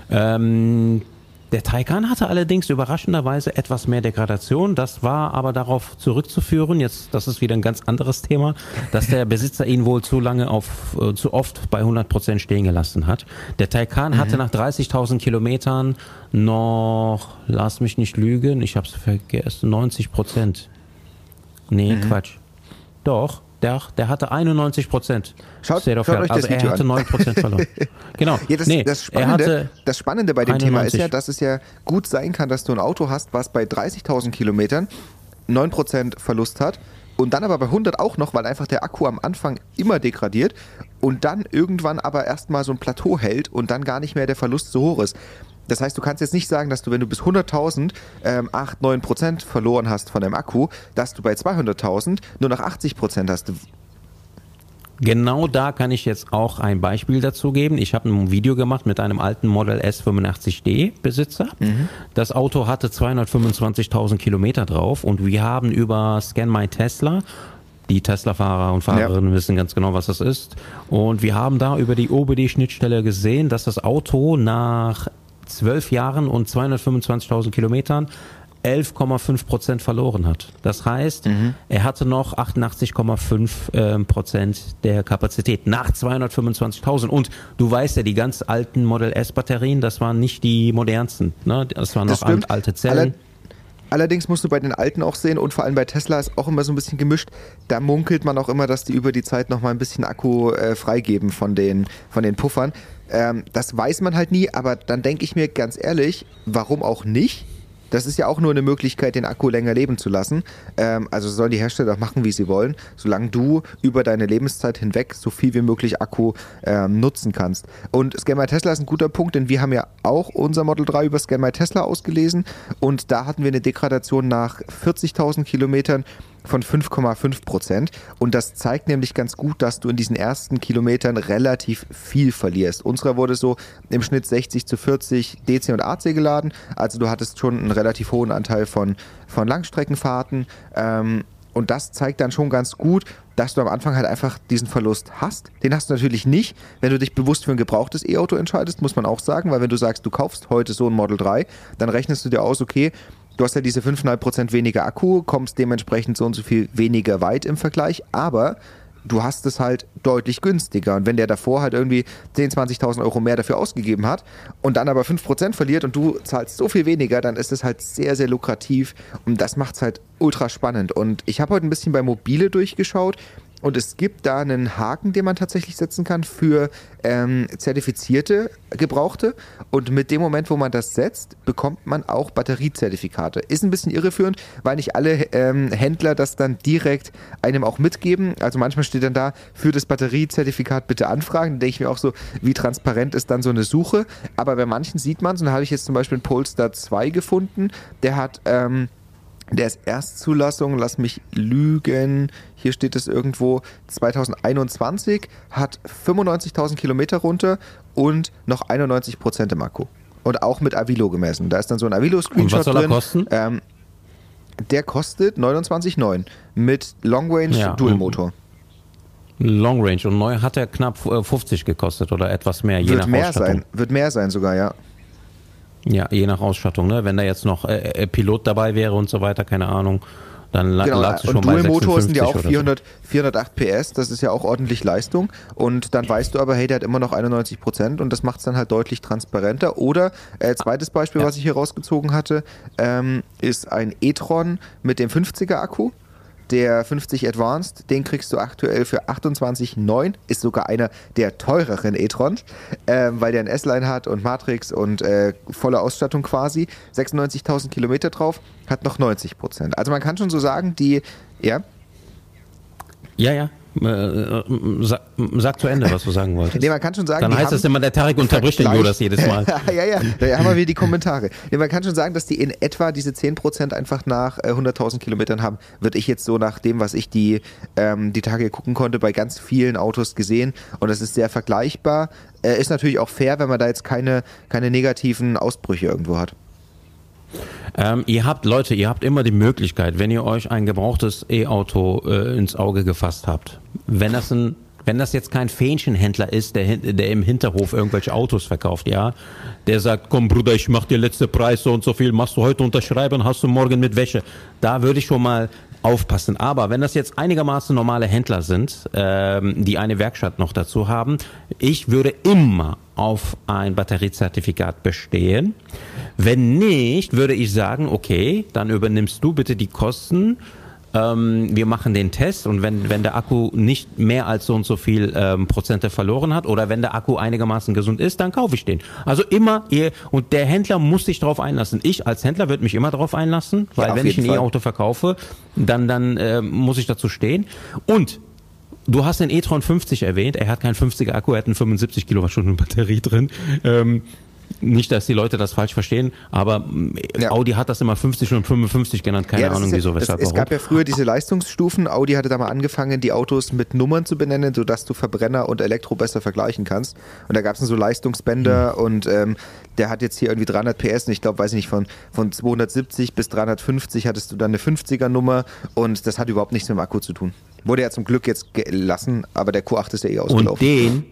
Ähm, Der Taycan hatte allerdings überraschenderweise etwas mehr Degradation. Das war aber darauf zurückzuführen, jetzt, das ist wieder ein ganz anderes Thema, dass der Besitzer ihn wohl zu lange auf, äh, zu oft bei hundert Prozent stehen gelassen hat. Der Taycan mhm. hatte nach dreißigtausend Kilometern noch, lass mich nicht lügen, ich hab's vergessen, neunzig Prozent. Nee, mhm. Quatsch. Doch. Der, der hatte einundneunzig Prozent. Schaut, schaut euch das also Video er hatte an. neun Prozent verloren. Genau. Ja, das, nee, das, Spannende, das Spannende bei dem einundneunzig. Thema ist ja, dass es ja gut sein kann, dass du ein Auto hast, was bei dreißigtausend Kilometern neun Prozent Verlust hat und dann aber bei hundert auch noch, weil einfach der Akku am Anfang immer degradiert und dann irgendwann aber erstmal so ein Plateau hält und dann gar nicht mehr der Verlust so hoch ist. Das heißt, du kannst jetzt nicht sagen, dass du, wenn du bis hunderttausend ähm, acht, neun Prozent verloren hast von deinem Akku, dass du bei zweihunderttausend nur noch achtzig Prozent hast. Genau da kann ich jetzt auch ein Beispiel dazu geben. Ich habe ein Video gemacht mit einem alten Model S fünfundachtzig D Besitzer. Mhm. Das Auto hatte zweihundertfünfundzwanzigtausend Kilometer drauf und wir haben über Scan My Tesla, die Tesla-Fahrer und Fahrerinnen ja. wissen ganz genau, was das ist. Und wir haben da über die O B D-Schnittstelle gesehen, dass das Auto nach zwölf Jahren und zweihundertfünfundzwanzigtausend Kilometern elf Komma fünf Prozent verloren hat. Das heißt, mhm. er hatte noch achtundachtzig Komma fünf Prozent der Kapazität nach zweihundertfünfundzwanzigtausend. Und du weißt ja, die ganz alten Model S-Batterien, das waren nicht die modernsten. Ne? Das waren noch das alte Zellen. Aller Allerdings musst du bei den alten auch sehen und vor allem bei Tesla ist auch immer so ein bisschen gemischt. Da munkelt man auch immer, dass die über die Zeit nochmal ein bisschen Akku äh, freigeben von den, von den Puffern. Ähm, das weiß man halt nie, aber dann denke ich mir ganz ehrlich, warum auch nicht? Das ist ja auch nur eine Möglichkeit, den Akku länger leben zu lassen. Ähm, also sollen die Hersteller machen, wie sie wollen, solange du über deine Lebenszeit hinweg so viel wie möglich Akku ähm, nutzen kannst. Und Scan My Tesla ist ein guter Punkt, denn wir haben ja auch unser Model drei über Scan My Tesla ausgelesen und da hatten wir eine Degradation nach vierzigtausend Kilometern von fünf Komma fünf Prozent und das zeigt nämlich ganz gut, dass du in diesen ersten Kilometern relativ viel verlierst. Unserer wurde so im Schnitt sechzig zu vierzig D C und A C geladen, also du hattest schon einen relativ hohen Anteil von, von Langstreckenfahrten ähm, und das zeigt dann schon ganz gut, dass du am Anfang halt einfach diesen Verlust hast. Den hast du natürlich nicht, wenn du dich bewusst für ein gebrauchtes E-Auto entscheidest, muss man auch sagen, weil wenn du sagst, du kaufst heute so ein Model drei, dann rechnest du dir aus, okay, du hast ja diese fünf Komma fünf Prozent weniger Akku, kommst dementsprechend so und so viel weniger weit im Vergleich, aber du hast es halt deutlich günstiger. Und wenn der davor halt irgendwie zehntausend, zwanzigtausend Euro mehr dafür ausgegeben hat und dann aber fünf Prozent verliert und du zahlst so viel weniger, dann ist es halt sehr, sehr lukrativ und das macht es halt ultra spannend. Und ich habe heute ein bisschen bei Mobile durchgeschaut und es gibt da einen Haken, den man tatsächlich setzen kann für ähm, zertifizierte Gebrauchte. Und mit dem Moment, wo man das setzt, bekommt man auch Batteriezertifikate. Ist ein bisschen irreführend, weil nicht alle ähm, Händler das dann direkt einem auch mitgeben. Also manchmal steht dann da, für das Batteriezertifikat bitte anfragen. Da denke ich mir auch so, wie transparent ist dann so eine Suche. Aber bei manchen sieht man es. Und da habe ich jetzt zum Beispiel einen Polestar zwei gefunden. Der hat... Ähm, Der ist Erstzulassung, lass mich lügen, hier steht es irgendwo, zwanzig einundzwanzig, hat fünfundneunzigtausend Kilometer runter und noch einundneunzig Prozent im Akku. Und auch mit Avilo gemessen. Da ist dann so ein Avilo-Screenshot drin. Und was soll er kosten? Ähm, der kostet neunundzwanzig Komma neun mit Long Range ja, Dual-Motor. Long Range und neu hat er knapp fünfzig gekostet oder etwas mehr, je wird nach mehr Ausstattung. Sein, wird mehr sein sogar, ja. Ja, je nach Ausstattung, ne? Wenn da jetzt noch äh, Pilot dabei wäre und so weiter, keine Ahnung, dann la- genau, lagst du schon bei sechsundfünfzig. Und Dual-Motor sind ja auch vierhundert, so. vierhundertacht P S, das ist ja auch ordentlich Leistung und dann weißt du aber, hey, der hat immer noch einundneunzig Prozent und das macht es dann halt deutlich transparenter. Oder, äh, zweites Beispiel, ja. was ich hier rausgezogen hatte, ähm, ist ein e-tron mit dem fünfziger Akku. Der fünfzig Advanced, den kriegst du aktuell für achtundzwanzig Komma neun, ist sogar einer der teureren e-trons, äh, weil der ein S-Line hat und Matrix und äh, volle Ausstattung quasi, sechsundneunzigtausend Kilometer drauf, hat noch neunzig Prozent. Also man kann schon so sagen, die, ja? Ja, ja. Äh, sag, sag zu Ende, was du sagen wolltest. Nee, man kann schon sagen, dann heißt es immer, der Tarek unterbricht den Jonas jedes Mal. ja, ja, da haben wir wieder die Kommentare. Nee, man kann schon sagen, dass die in etwa diese zehn Prozent einfach nach äh, hunderttausend Kilometern haben, würde ich jetzt so nach dem, was ich die, ähm, die Tage gucken konnte, bei ganz vielen Autos gesehen und das ist sehr vergleichbar. Äh, ist natürlich auch fair, wenn man da jetzt keine, keine negativen Ausbrüche irgendwo hat. Ähm, ihr habt, Leute, ihr habt immer die Möglichkeit, wenn ihr euch ein gebrauchtes E-Auto äh, ins Auge gefasst habt, wenn das ein, wenn das jetzt kein Fähnchenhändler ist, der, der im Hinterhof irgendwelche Autos verkauft, ja, der sagt, komm Bruder, ich mach dir letzte Preis so und so viel, machst du heute unterschreiben, hast du morgen mit Wäsche. Da würde ich schon mal aufpassen. Aber wenn das jetzt einigermaßen normale Händler sind, ähm, die eine Werkstatt noch dazu haben, ich würde immer auf ein Batteriezertifikat bestehen. Wenn nicht, würde ich sagen, okay, dann übernimmst du bitte die Kosten. Ähm, wir machen den Test und wenn, wenn der Akku nicht mehr als so und so viel ähm, Prozente verloren hat oder wenn der Akku einigermaßen gesund ist, dann kaufe ich den. Also immer, ihr, und der Händler muss sich darauf einlassen. Ich als Händler würde mich immer darauf einlassen, weil ja, wenn ich ein Fall. E-Auto verkaufe, dann, dann äh, muss ich dazu stehen. Und du hast den e-tron fünfzig erwähnt, er hat keinen fünfziger Akku, er hat einen fünfundsiebzig Kilowattstunden Batterie drin. Ähm, Nicht, dass die Leute das falsch verstehen, aber ja. Audi hat das immer fünfzig und fünfundfünfzig genannt, keine ja, Ahnung ja, wieso, weshalb, es, warum. Es gab ja früher diese Leistungsstufen, Audi hatte da mal angefangen, die Autos mit Nummern zu benennen, sodass du Verbrenner und Elektro besser vergleichen kannst und da gab es dann so Leistungsbänder mhm. und ähm, der hat jetzt hier irgendwie dreihundert P S und ich glaube, weiß ich nicht, von, von zweihundertsiebzig bis dreihundertfünfzig hattest du dann eine fünfziger Nummer und das hat überhaupt nichts mit dem Akku zu tun. Wurde ja zum Glück jetzt gelassen, aber der Q acht ist ja eh ausgelaufen. Und den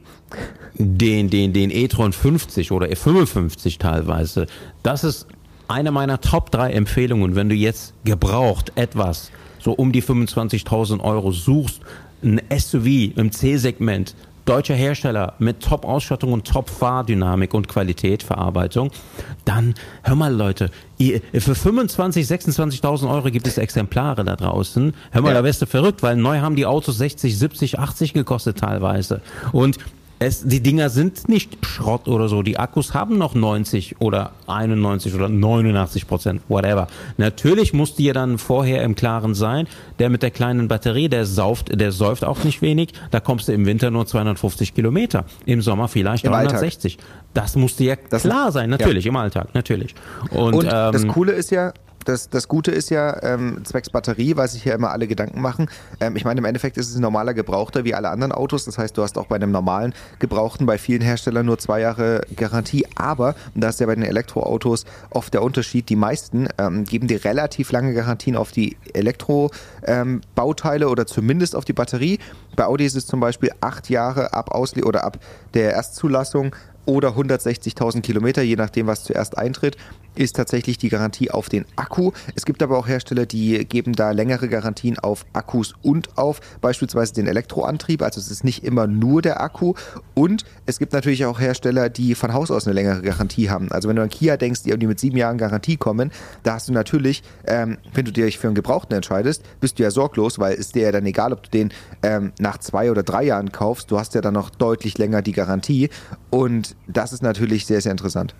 Den, den, den e-tron fünfzig oder E fünfundfünfzig teilweise, das ist eine meiner Top drei Empfehlungen, wenn du jetzt gebraucht etwas so um die fünfundzwanzigtausend Euro suchst, ein S U V im C-Segment, deutscher Hersteller mit Top-Ausstattung und Top-Fahrdynamik und Qualität, Verarbeitung, dann, hör mal Leute, ihr, für fünfundzwanzig, sechsundzwanzigtausend Euro gibt es Exemplare da draußen. Hör mal, ja. Da wärst du verrückt, weil neu haben die Autos sechzig, siebzig, achtzig gekostet teilweise. Und Es, die Dinger sind nicht Schrott oder so. Die Akkus haben noch neunzig oder einundneunzig oder neunundachtzig Prozent, whatever. Natürlich musst du dir dann vorher im Klaren sein, der mit der kleinen Batterie, der sauft, der säuft auch nicht wenig. Da kommst du im Winter nur zweihundertfünfzig Kilometer. Im Sommer vielleicht Im dreihundertsechzig. Alltag. Das muss dir das klar sein, natürlich, ja. Im Alltag, natürlich. Und, Und ähm, das Coole ist ja, Das, das Gute ist ja, ähm, zwecks Batterie, weil sich ja immer alle Gedanken machen. Ähm, ich meine, im Endeffekt ist es ein normaler Gebrauchter wie alle anderen Autos. Das heißt, du hast auch bei einem normalen Gebrauchten bei vielen Herstellern nur zwei Jahre Garantie. Aber, und da ist ja bei den Elektroautos oft der Unterschied, die meisten ähm, geben dir relativ lange Garantien auf die Elektrobauteile ähm, oder zumindest auf die Batterie. Bei Audi ist es zum Beispiel acht Jahre ab Ausle- oder ab der Erstzulassung oder hundertsechzigtausend Kilometer, je nachdem, was zuerst eintritt, ist tatsächlich die Garantie auf den Akku. Es gibt aber auch Hersteller, die geben da längere Garantien auf Akkus und auf beispielsweise den Elektroantrieb. Also es ist nicht immer nur der Akku. Und es gibt natürlich auch Hersteller, die von Haus aus eine längere Garantie haben. Also wenn du an Kia denkst, die mit sieben Jahren Garantie kommen, da hast du natürlich, ähm, wenn du dich für einen Gebrauchten entscheidest, bist du ja sorglos, weil ist dir ja dann egal, ob du den ähm, nach zwei oder drei Jahren kaufst. Du hast ja dann noch deutlich länger die Garantie. Und das ist natürlich sehr, sehr interessant.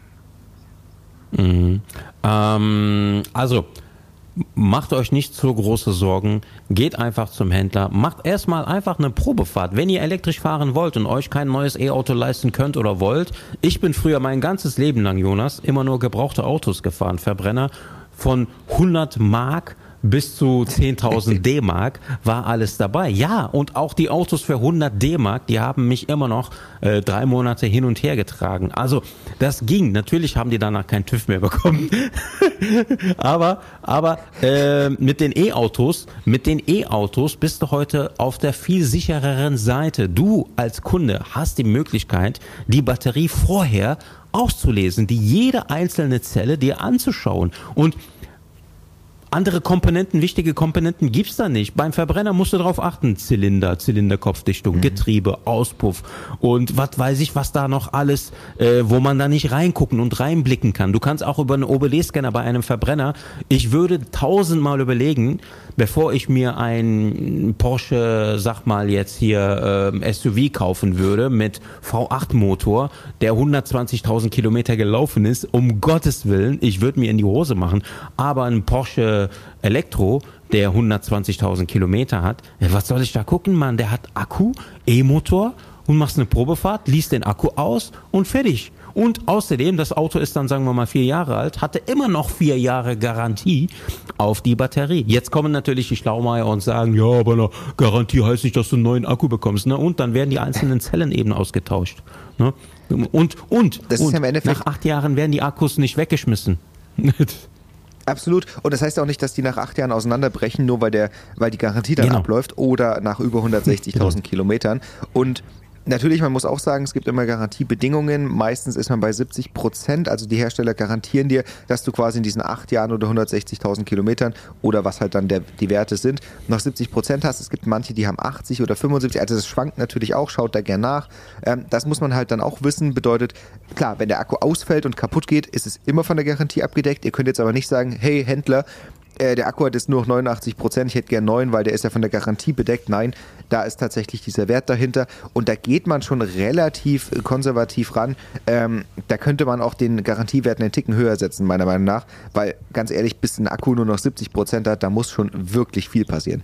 Mhm. Ähm, also, macht euch nicht so große Sorgen, geht einfach zum Händler, macht erstmal einfach eine Probefahrt. Wenn ihr elektrisch fahren wollt und euch kein neues E-Auto leisten könnt oder wollt, ich bin früher mein ganzes Leben lang, Jonas, immer nur gebrauchte Autos gefahren, Verbrenner von hundert Mark bis zu zehntausend D-Mark war alles dabei. Ja, und auch die Autos für hundert D-Mark, die haben mich immer noch äh, drei Monate hin und her getragen. Also das ging. Natürlich haben die danach keinen TÜV mehr bekommen. aber aber äh, mit den E-Autos, mit den E-Autos bist du heute auf der viel sichereren Seite. Du als Kunde hast die Möglichkeit, die Batterie vorher auszulesen, die jede einzelne Zelle dir anzuschauen. Und andere Komponenten, wichtige Komponenten gibt's da nicht. Beim Verbrenner musst du darauf achten. Zylinder, Zylinderkopfdichtung, mhm. Getriebe, Auspuff und was weiß ich, was da noch alles, äh, wo man da nicht reingucken und reinblicken kann. Du kannst auch über einen O B D-Scanner bei einem Verbrenner, ich würde tausendmal überlegen, bevor ich mir ein Porsche, sag mal jetzt hier, äh, S U V kaufen würde mit V acht Motor, der hundertzwanzigtausend Kilometer gelaufen ist, um Gottes Willen, ich würde mir in die Hose machen, aber ein Porsche Elektro, der hundertzwanzigtausend Kilometer hat, ja, was soll ich da gucken, Mann? Der hat Akku, E-Motor und machst eine Probefahrt, liest den Akku aus und fertig. Und außerdem, das Auto ist dann, sagen wir mal, vier Jahre alt, hatte immer noch vier Jahre Garantie auf die Batterie. Jetzt kommen natürlich die Schlaumeier und sagen, ja, aber eine Garantie heißt nicht, dass du einen neuen Akku bekommst. Ne? Und dann werden die einzelnen Zellen eben ausgetauscht. Ne? Und, und, das und ist ja im Endeffekt nach acht Jahren werden die Akkus nicht weggeschmissen. Absolut. Und das heißt auch nicht, dass die nach acht Jahren auseinanderbrechen, nur weil der, weil die Garantie dann genau. abläuft oder nach über hundertsechzigtausend genau. Kilometern. Und natürlich, man muss auch sagen, es gibt immer Garantiebedingungen. Meistens ist man bei siebzig Prozent. Also die Hersteller garantieren dir, dass du quasi in diesen acht Jahren oder hundertsechzigtausend Kilometern oder was halt dann der, die Werte sind, noch siebzig Prozent hast. Es gibt manche, die haben achtzig oder fünfundsiebzig. Also das schwankt natürlich auch. Schaut da gern nach. Ähm, das muss man halt dann auch wissen. Bedeutet, klar, wenn der Akku ausfällt und kaputt geht, ist es immer von der Garantie abgedeckt. Ihr könnt jetzt aber nicht sagen, hey Händler, der Akku hat jetzt nur noch neunundachtzig Prozent, ich hätte gern neun, weil der ist ja von der Garantie bedeckt. Nein, da ist tatsächlich dieser Wert dahinter und da geht man schon relativ konservativ ran. Ähm, da könnte man auch den Garantiewert einen Ticken höher setzen, meiner Meinung nach, weil ganz ehrlich, bis ein Akku nur noch siebzig Prozent hat, da muss schon wirklich viel passieren.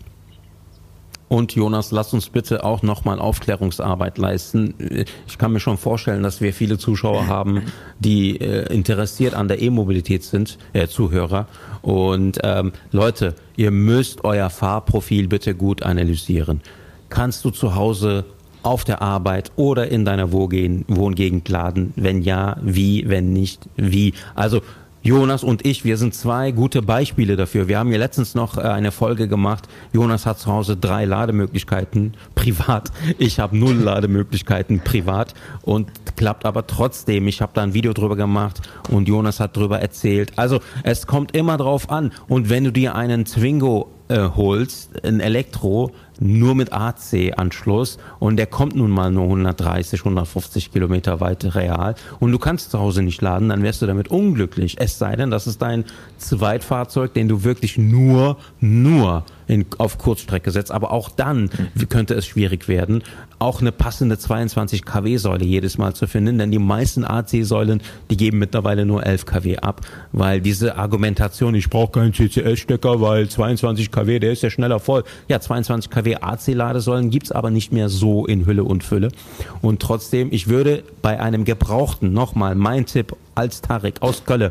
Und Jonas, lass uns bitte auch nochmal Aufklärungsarbeit leisten. Ich kann mir schon vorstellen, dass wir viele Zuschauer haben, die äh, interessiert an der E-Mobilität sind, äh, Zuhörer. Und ähm, Leute, ihr müsst euer Fahrprofil bitte gut analysieren. Kannst du zu Hause, auf der Arbeit oder in deiner Wohngegend laden? Wenn ja, wie? Wenn nicht, wie? Also Jonas und ich, wir sind zwei gute Beispiele dafür. Wir haben hier letztens noch eine Folge gemacht. Jonas hat zu Hause drei Lademöglichkeiten privat. Ich habe null Lademöglichkeiten privat und klappt aber trotzdem. Ich habe da ein Video drüber gemacht und Jonas hat drüber erzählt. Also es kommt immer drauf an. Und wenn du dir einen Twingo äh, holst, ein Elektro, nur mit A C-Anschluss und der kommt nun mal nur hundertdreißig, hundertfünfzig Kilometer weit real und du kannst zu Hause nicht laden, dann wärst du damit unglücklich. Es sei denn, das ist dein Zweitfahrzeug, den du wirklich nur, nur in, auf Kurzstrecke setzt. Aber auch dann könnte es schwierig werden, auch eine passende zweiundzwanzig Kilowatt Säule jedes Mal zu finden, denn die meisten A C-Säulen, die geben mittlerweile nur elf Kilowatt ab, weil diese Argumentation, ich brauche keinen C C S-Stecker, weil zweiundzwanzig Kilowatt, der ist ja schneller voll. Ja, zweiundzwanzig Kilowatt A C-Ladesäulen gibt's aber nicht mehr so in Hülle und Fülle. Und trotzdem, ich würde bei einem Gebrauchten, nochmal mein Tipp als Tarek aus Kölle,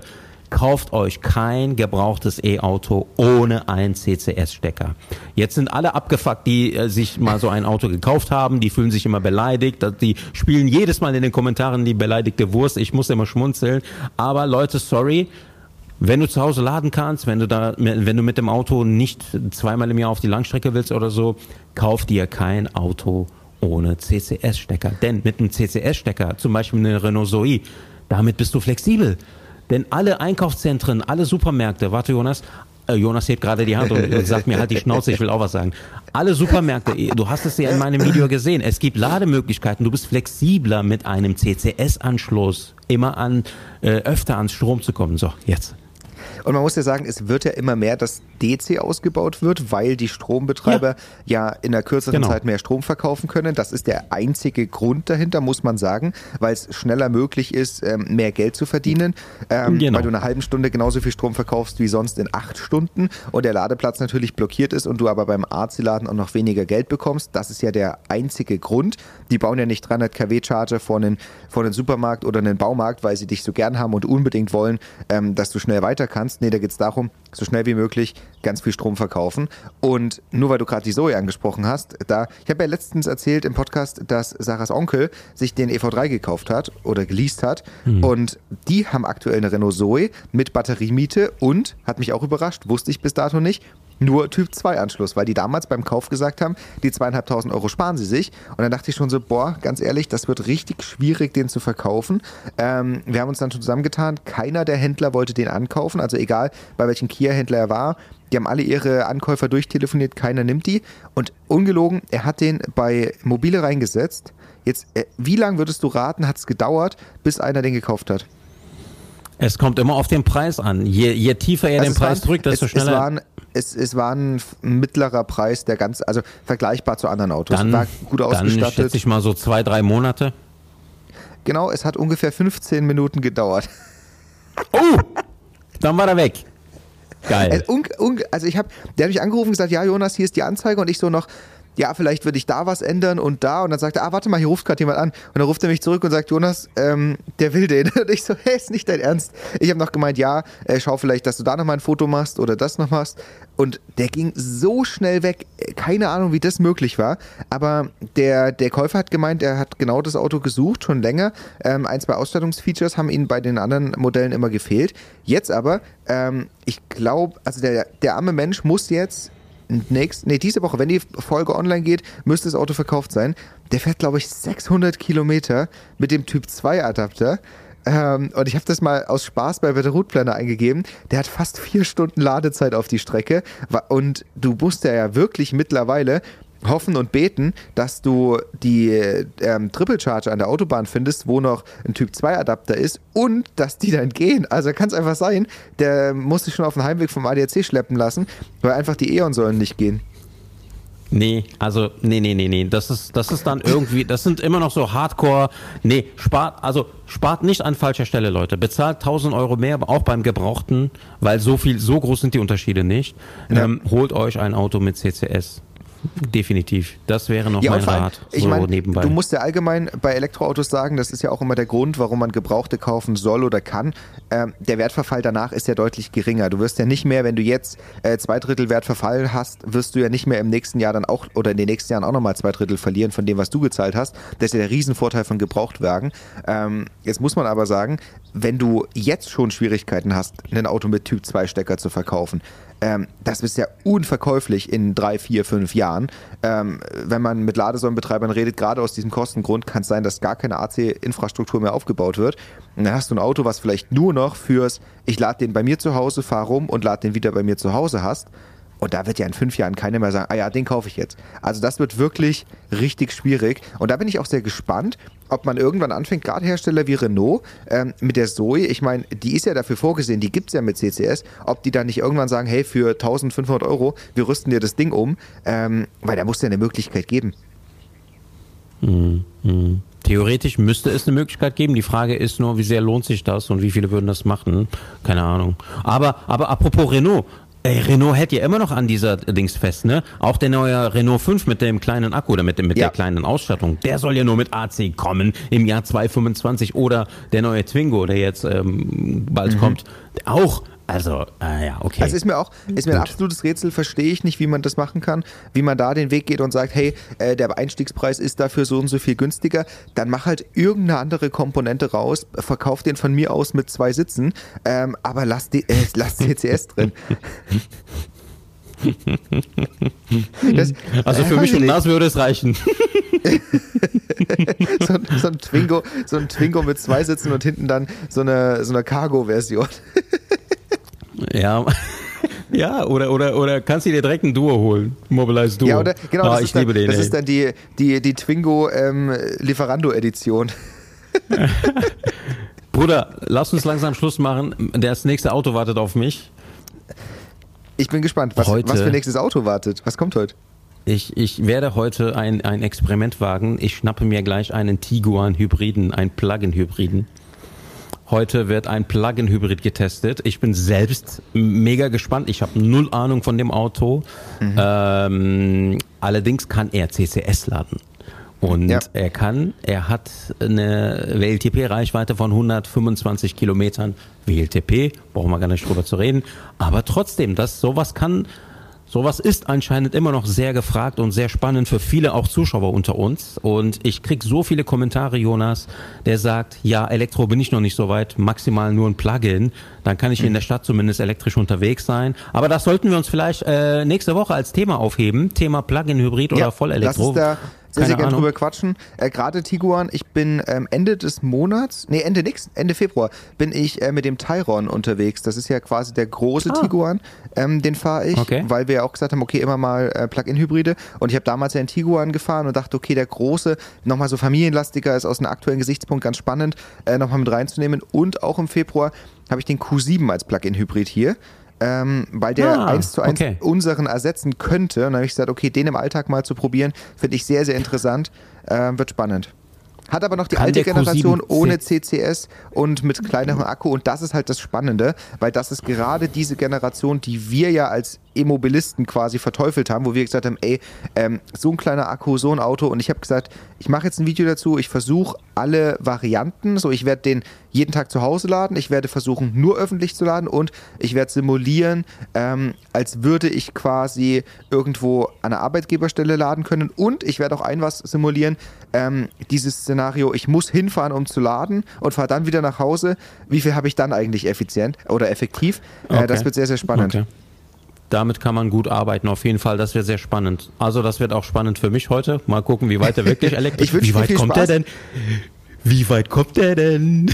kauft euch kein gebrauchtes E-Auto ohne einen C C S-Stecker. Jetzt sind alle abgefuckt, die äh, sich mal so ein Auto gekauft haben, die fühlen sich immer beleidigt, die spielen jedes Mal in den Kommentaren die beleidigte Wurst, ich muss immer schmunzeln, aber Leute, sorry, wenn du zu Hause laden kannst, wenn du da, wenn du mit dem Auto nicht zweimal im Jahr auf die Langstrecke willst oder so, kauf dir kein Auto ohne C C S-Stecker. Denn mit einem C C S-Stecker, zum Beispiel eine Renault Zoe, damit bist du flexibel. Denn alle Einkaufszentren, alle Supermärkte, warte Jonas, äh, Jonas hebt gerade die Hand und sagt mir halt die Schnauze, ich will auch was sagen. Alle Supermärkte, du hast es ja in meinem Video gesehen, es gibt Lademöglichkeiten, du bist flexibler mit einem C C S-Anschluss, immer an, äh, öfter ans Strom zu kommen. So, jetzt. Und man muss ja sagen, es wird ja immer mehr, dass D C ausgebaut wird, weil die Strombetreiber ja, ja in einer kürzeren genau. Zeit mehr Strom verkaufen können. Das ist der einzige Grund dahinter, muss man sagen, weil es schneller möglich ist, mehr Geld zu verdienen, ähm, genau. weil du in einer halben Stunde genauso viel Strom verkaufst wie sonst in acht Stunden und der Ladeplatz natürlich blockiert ist und du aber beim A C-Laden auch noch weniger Geld bekommst. Das ist ja der einzige Grund. Die bauen ja nicht dreihundert Kilowatt Charger vor einen, vor einen Supermarkt oder einen Baumarkt, weil sie dich so gern haben und unbedingt wollen, ähm, dass du schnell weiter kannst. Nee, da geht es darum, so schnell wie möglich ganz viel Strom verkaufen. Und nur weil du gerade die Zoe angesprochen hast, da, ich habe ja letztens erzählt im Podcast, dass Sarahs Onkel sich den E V drei gekauft hat oder geleast hat. Hm. Und die haben aktuell eine Renault Zoe mit Batteriemiete und, hat mich auch überrascht, wusste ich bis dato nicht, nur Typ zwei Anschluss, weil die damals beim Kauf gesagt haben, die zweieinhalbtausend Euro sparen sie sich. Und dann dachte ich schon so, boah, ganz ehrlich, das wird richtig schwierig, den zu verkaufen. Ähm, wir haben uns dann schon zusammengetan, keiner der Händler wollte den ankaufen, also egal, bei welchem Kia-Händler er war, die haben alle ihre Ankäufer durchtelefoniert, keiner nimmt die. Und ungelogen, er hat den bei Mobile reingesetzt. Jetzt, äh, wie lange würdest du raten, hat es gedauert, bis einer den gekauft hat? Es kommt immer auf den Preis an. Je, je tiefer er also den Preis waren, drückt, desto es, schneller. Es, waren, es, es war ein mittlerer Preis, der ganz, also vergleichbar zu anderen Autos. Dann, war gut ausgestattet. Dann schätze ich mal so zwei, drei Monate. Genau, es hat ungefähr fünfzehn Minuten gedauert. Oh, dann war er weg. Geil. Also ich habe, der hat mich angerufen und gesagt, ja Jonas, hier ist die Anzeige und ich so noch, ja, vielleicht würde ich da was ändern und da. Und dann sagt er, ah, warte mal, hier ruft gerade jemand an. Und dann ruft er mich zurück und sagt, Jonas, ähm, der will den. Und ich so, hey, ist nicht dein Ernst. Ich habe noch gemeint, ja, äh, schau vielleicht, dass du da nochmal ein Foto machst oder das noch machst. Und der ging so schnell weg. Keine Ahnung, wie das möglich war. Aber der, der Käufer hat gemeint, er hat genau das Auto gesucht, schon länger. Ähm, ein, zwei Ausstattungsfeatures haben ihm bei den anderen Modellen immer gefehlt. Jetzt aber, ähm, ich glaube, also der, der arme Mensch muss jetzt Nächst, nee, diese Woche, wenn die Folge online geht, müsste das Auto verkauft sein. Der fährt, glaube ich, sechshundert Kilometer mit dem Typ zwei Adapter. Ähm, und ich habe das mal aus Spaß bei der Route Planner eingegeben. Der hat fast vier Stunden Ladezeit auf die Strecke. Und du musst ja wirklich mittlerweile hoffen und beten, dass du die ähm, Triple Charger an der Autobahn findest, wo noch ein Typ zwei Adapter ist und dass die dann gehen. Also kann es einfach sein, der muss sich schon auf den Heimweg vom A D A C schleppen lassen, weil einfach die E.ON-Säulen nicht gehen. Nee, also, nee, nee, nee, nee, das ist, das ist dann irgendwie, das sind immer noch so Hardcore, nee, spart, also, spart nicht an falscher Stelle, Leute, bezahlt tausend Euro mehr, auch beim Gebrauchten, weil so viel, so groß sind die Unterschiede nicht, ja. ähm, holt euch ein Auto mit C C S. Definitiv. Das wäre noch ja, mein allem, Rat. Ich so meine, nebenbei. Du musst ja allgemein bei Elektroautos sagen, das ist ja auch immer der Grund, warum man Gebrauchte kaufen soll oder kann. Ähm, der Wertverfall danach ist ja deutlich geringer. Du wirst ja nicht mehr, wenn du jetzt äh, zwei Drittel Wertverfall hast, wirst du ja nicht mehr im nächsten Jahr dann auch oder in den nächsten Jahren auch nochmal zwei Drittel verlieren von dem, was du gezahlt hast. Das ist ja der Riesenvorteil von Gebrauchtwagen. Ähm, jetzt muss man aber sagen, wenn du jetzt schon Schwierigkeiten hast, ein Auto mit Typ zwei Stecker zu verkaufen, Ähm, das ist ja unverkäuflich in drei, vier, fünf Jahren. Ähm, wenn man mit Ladesäulenbetreibern redet, gerade aus diesem Kostengrund, kann es sein, dass gar keine A C-Infrastruktur mehr aufgebaut wird. Und dann hast du ein Auto, was vielleicht nur noch fürs, ich lade den bei mir zu Hause, fahre rum und lade den wieder bei mir zu Hause hast. Und da wird ja in fünf Jahren keiner mehr sagen, ah ja, den kaufe ich jetzt. Also das wird wirklich richtig schwierig. Und da bin ich auch sehr gespannt, ob man irgendwann anfängt, gerade Hersteller wie Renault ähm, mit der Zoe, ich meine, die ist ja dafür vorgesehen, die gibt es ja mit C C S, ob die dann nicht irgendwann sagen, hey, für eintausendfünfhundert Euro, wir rüsten dir das Ding um, ähm, weil da muss es ja eine Möglichkeit geben. Hm, hm. Theoretisch müsste es eine Möglichkeit geben. Die Frage ist nur, wie sehr lohnt sich das und wie viele würden das machen? Keine Ahnung. Aber, aber apropos Renault, Ey, Renault hält ja immer noch an dieser Dings fest, ne? Auch der neue Renault fünf mit dem kleinen Akku oder mit, dem, mit ja. der kleinen Ausstattung, der soll ja nur mit A C kommen im Jahr zwanzig fünfundzwanzig oder der neue Twingo, der jetzt ähm, bald mhm. kommt, auch. Also, äh, ja, okay. Also ist mir auch, ist mir ein absolutes Rätsel, verstehe ich nicht, wie man das machen kann, wie man da den Weg geht und sagt, hey, äh, der Einstiegspreis ist dafür so und so viel günstiger, dann mach halt irgendeine andere Komponente raus, verkauf den von mir aus mit zwei Sitzen, ähm, aber lass, die, äh, lass C C S drin. Das, also für äh, mich und Nas würde es reichen. so, so, ein Twingo, so ein Twingo mit zwei Sitzen und hinten dann so eine, so eine Cargo-Version. Ja, ja, oder, oder, oder kannst du dir direkt ein Duo holen, Mobilize Duo. Ja, oder, genau, ah, das, ich ist, dann, liebe den, das ey. ist dann die, die, die Twingo ähm, Lieferando-Edition. Bruder, lass uns langsam Schluss machen, das nächste Auto wartet auf mich. Ich bin gespannt, was, heute, was für nächstes Auto wartet. Was kommt heute? Ich, ich werde heute ein, ein Experiment wagen. Ich schnappe mir gleich einen Tiguan-Hybriden, einen Plug-in-Hybriden. Heute wird ein Plug-in-Hybrid getestet. Ich bin selbst mega gespannt. Ich habe null Ahnung von dem Auto. Mhm. Ähm, allerdings kann er C C S laden. Und ja. er kann, er hat eine W L T P-Reichweite von hundertfünfundzwanzig Kilometern. W L T P, brauchen wir gar nicht drüber zu reden. Aber trotzdem, das, sowas kann... Sowas ist anscheinend immer noch sehr gefragt und sehr spannend für viele auch Zuschauer unter uns. Und ich krieg so viele Kommentare, Jonas, der sagt, ja, Elektro bin ich noch nicht so weit, maximal nur ein Plug-in. Dann kann ich in der Stadt zumindest elektrisch unterwegs sein. Aber das sollten wir uns vielleicht äh, nächste Woche als Thema aufheben. Thema Plug-in-Hybrid oder ja, Vollelektro. sehr, sehr gerne drüber quatschen. Äh, Gerade Tiguan, ich bin ähm, Ende des Monats, nee, Ende nix, Ende Februar, bin ich äh, mit dem Tayron unterwegs. Das ist ja quasi der große ah. Tiguan, ähm, den fahre ich, okay. weil wir ja auch gesagt haben, okay, immer mal äh, Plug-in-Hybride. Und ich habe damals ja einen Tiguan gefahren und dachte, okay, der große, nochmal so familienlastiger, ist aus einem aktuellen Gesichtspunkt ganz spannend, äh, nochmal mit reinzunehmen. Und auch im Februar habe ich den Q sieben als Plug-in-Hybrid hier. Ähm, weil der ah, eins zu eins okay. unseren ersetzen könnte. Und dann habe ich gesagt, okay, den im Alltag mal zu probieren, finde ich sehr, sehr interessant. Ähm, wird spannend. Hat aber noch die Kann alte Generation ohne C C S und mit kleinerem Akku. Und das ist halt das Spannende, weil das ist gerade diese Generation, die wir ja als Immobilisten quasi verteufelt haben, wo wir gesagt haben, ey, ähm, so ein kleiner Akku, so ein Auto. Und ich habe gesagt, ich mache jetzt ein Video dazu, ich versuche alle Varianten. So, ich werde den jeden Tag zu Hause laden, ich werde versuchen, nur öffentlich zu laden und ich werde simulieren, ähm, als würde ich quasi irgendwo an einer Arbeitgeberstelle laden können. Und ich werde auch ein was simulieren, ähm, dieses Szenario, ich muss hinfahren, um zu laden und fahre dann wieder nach Hause. Wie viel habe ich dann eigentlich effizient oder effektiv? Äh, okay. Das wird sehr, sehr spannend. Okay. Damit kann man gut arbeiten, auf jeden Fall. Das wird sehr spannend. Also das wird auch spannend für mich heute. Mal gucken, wie weit er wirklich elektrisch ist. Wie weit kommt Spaß. er denn? Wie weit kommt der denn?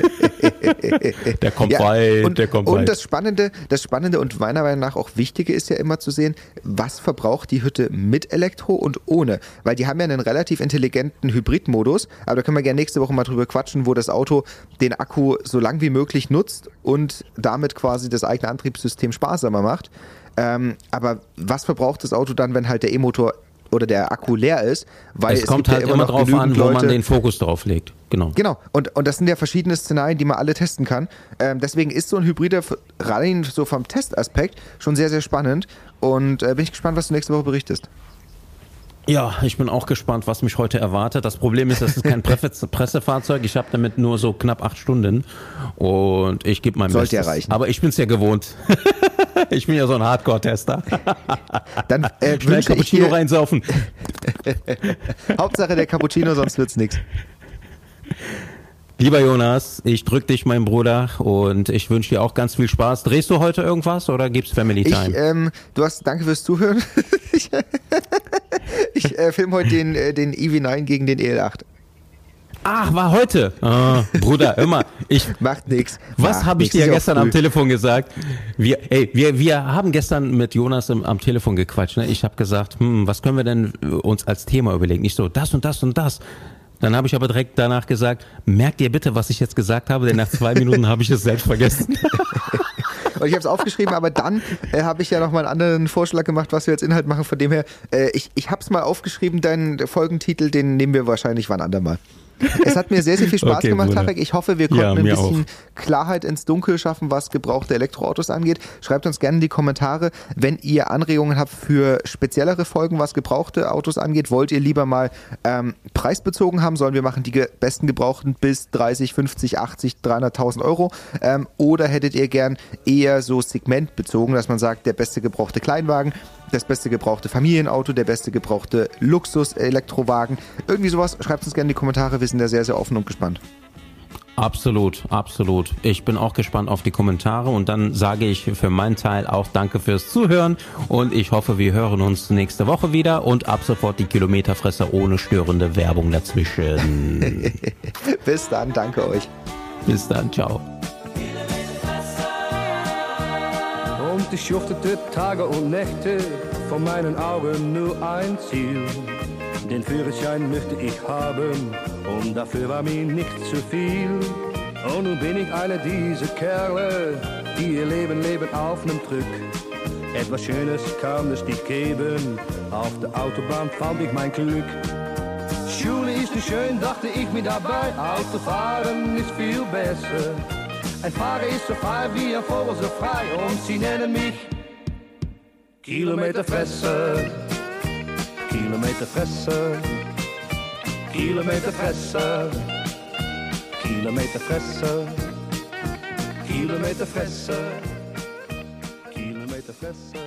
Der kommt ja, weit, und, der kommt und weit. Und das Spannende, das Spannende und meiner Meinung nach auch Wichtige ist ja immer zu sehen, was verbraucht die Hütte mit Elektro und ohne. Weil die haben ja einen relativ intelligenten Hybridmodus, aber da können wir gerne nächste Woche mal drüber quatschen, wo das Auto den Akku so lang wie möglich nutzt und damit quasi das eigene Antriebssystem sparsamer macht. Ähm, aber was verbraucht das Auto dann, wenn halt der E-Motor oder der Akku leer ist, weil es, es kommt halt ja immer, immer drauf an, wo Leute, man den Fokus drauf legt. Genau. Genau. Und, und das sind ja verschiedene Szenarien, die man alle testen kann. Ähm, deswegen ist so ein Hybrider rein so vom Testaspekt schon sehr, sehr spannend. Und äh, bin ich gespannt, was du nächste Woche berichtest. Ja, ich bin auch gespannt, was mich heute erwartet. Das Problem ist, das ist kein Presse- Pressefahrzeug. Ich habe damit nur so knapp acht Stunden und ich gebe mein Sollte Bestes. Erreichen. Aber ich bin's ja gewohnt. Ich bin ja so ein Hardcore-Tester. Dann äh, schnell Cappuccino dir... reinsaufen. Hauptsache der Cappuccino, sonst wird's nichts. Lieber Jonas, ich drück dich, mein Bruder, und ich wünsche dir auch ganz viel Spaß. Drehst du heute irgendwas oder gibt's Family Time? Ich, ähm, du hast, danke fürs Zuhören. ich ich äh, filme heute den, äh, den E V neun gegen den E L acht. Ach, war heute. Oh, Bruder, immer. Ich, Macht nix. Was habe ich dir gestern am Telefon gesagt? Wir, ey, wir, wir haben gestern mit Jonas im, am Telefon gequatscht. Ne? Ich habe gesagt, hm, was können wir denn uns als Thema überlegen? Nicht so, das und das und das. Dann habe ich aber direkt danach gesagt, merkt ihr bitte, was ich jetzt gesagt habe, denn nach zwei Minuten habe ich es selbst vergessen. Und ich habe es aufgeschrieben, aber dann äh, habe ich ja noch mal einen anderen Vorschlag gemacht, was wir als Inhalt machen. Von dem her, äh, ich, ich habe es mal aufgeschrieben, deinen Folgentitel, den nehmen wir wahrscheinlich wann andermal. Es hat mir sehr, sehr viel Spaß Okay, gemacht, Bruder. Tarek. Ich hoffe, wir konnten Ja, ein mir bisschen auch. Klarheit ins Dunkel schaffen, was gebrauchte Elektroautos angeht. Schreibt uns gerne in die Kommentare, wenn ihr Anregungen habt für speziellere Folgen, was gebrauchte Autos angeht. Wollt ihr lieber mal ähm, preisbezogen haben? Sollen wir machen die ge- besten Gebrauchten bis dreißig, fünfzig, achtzig, dreihunderttausend Euro? Ähm, oder hättet ihr gern eher so segmentbezogen, dass man sagt, der beste gebrauchte Kleinwagen, das beste gebrauchte Familienauto, der beste gebrauchte Luxus-Elektrowagen, irgendwie sowas. Schreibt uns gerne in die Kommentare, wir sind da sehr, sehr offen und gespannt. Absolut, absolut. Ich bin auch gespannt auf die Kommentare und dann sage ich für meinen Teil auch danke fürs Zuhören und ich hoffe, wir hören uns nächste Woche wieder und ab sofort die Kilometerfresser ohne störende Werbung dazwischen. Bis dann, danke euch. Bis dann, ciao. Und ich schufte Tage und Nächte, vor meinen Augen nur ein Ziel. Den Führerschein möchte ich haben, und dafür war mir nicht zu viel. Und nun bin ich einer dieser Kerle, die ihr Leben leben auf nem Trück. Etwas Schönes kann es nicht geben, auf der Autobahn fand ich mein Glück. Schule ist nicht schön, dachte ich mir dabei, Autofahren ist viel besser. Ein Fahrer ist so frei wie ein Vogel so frei und sie nennen mich Kilometerfresser, Kilometerfresser, Kilometerfresser, Kilometerfresser, Kilometerfresser, Kilometerfresser.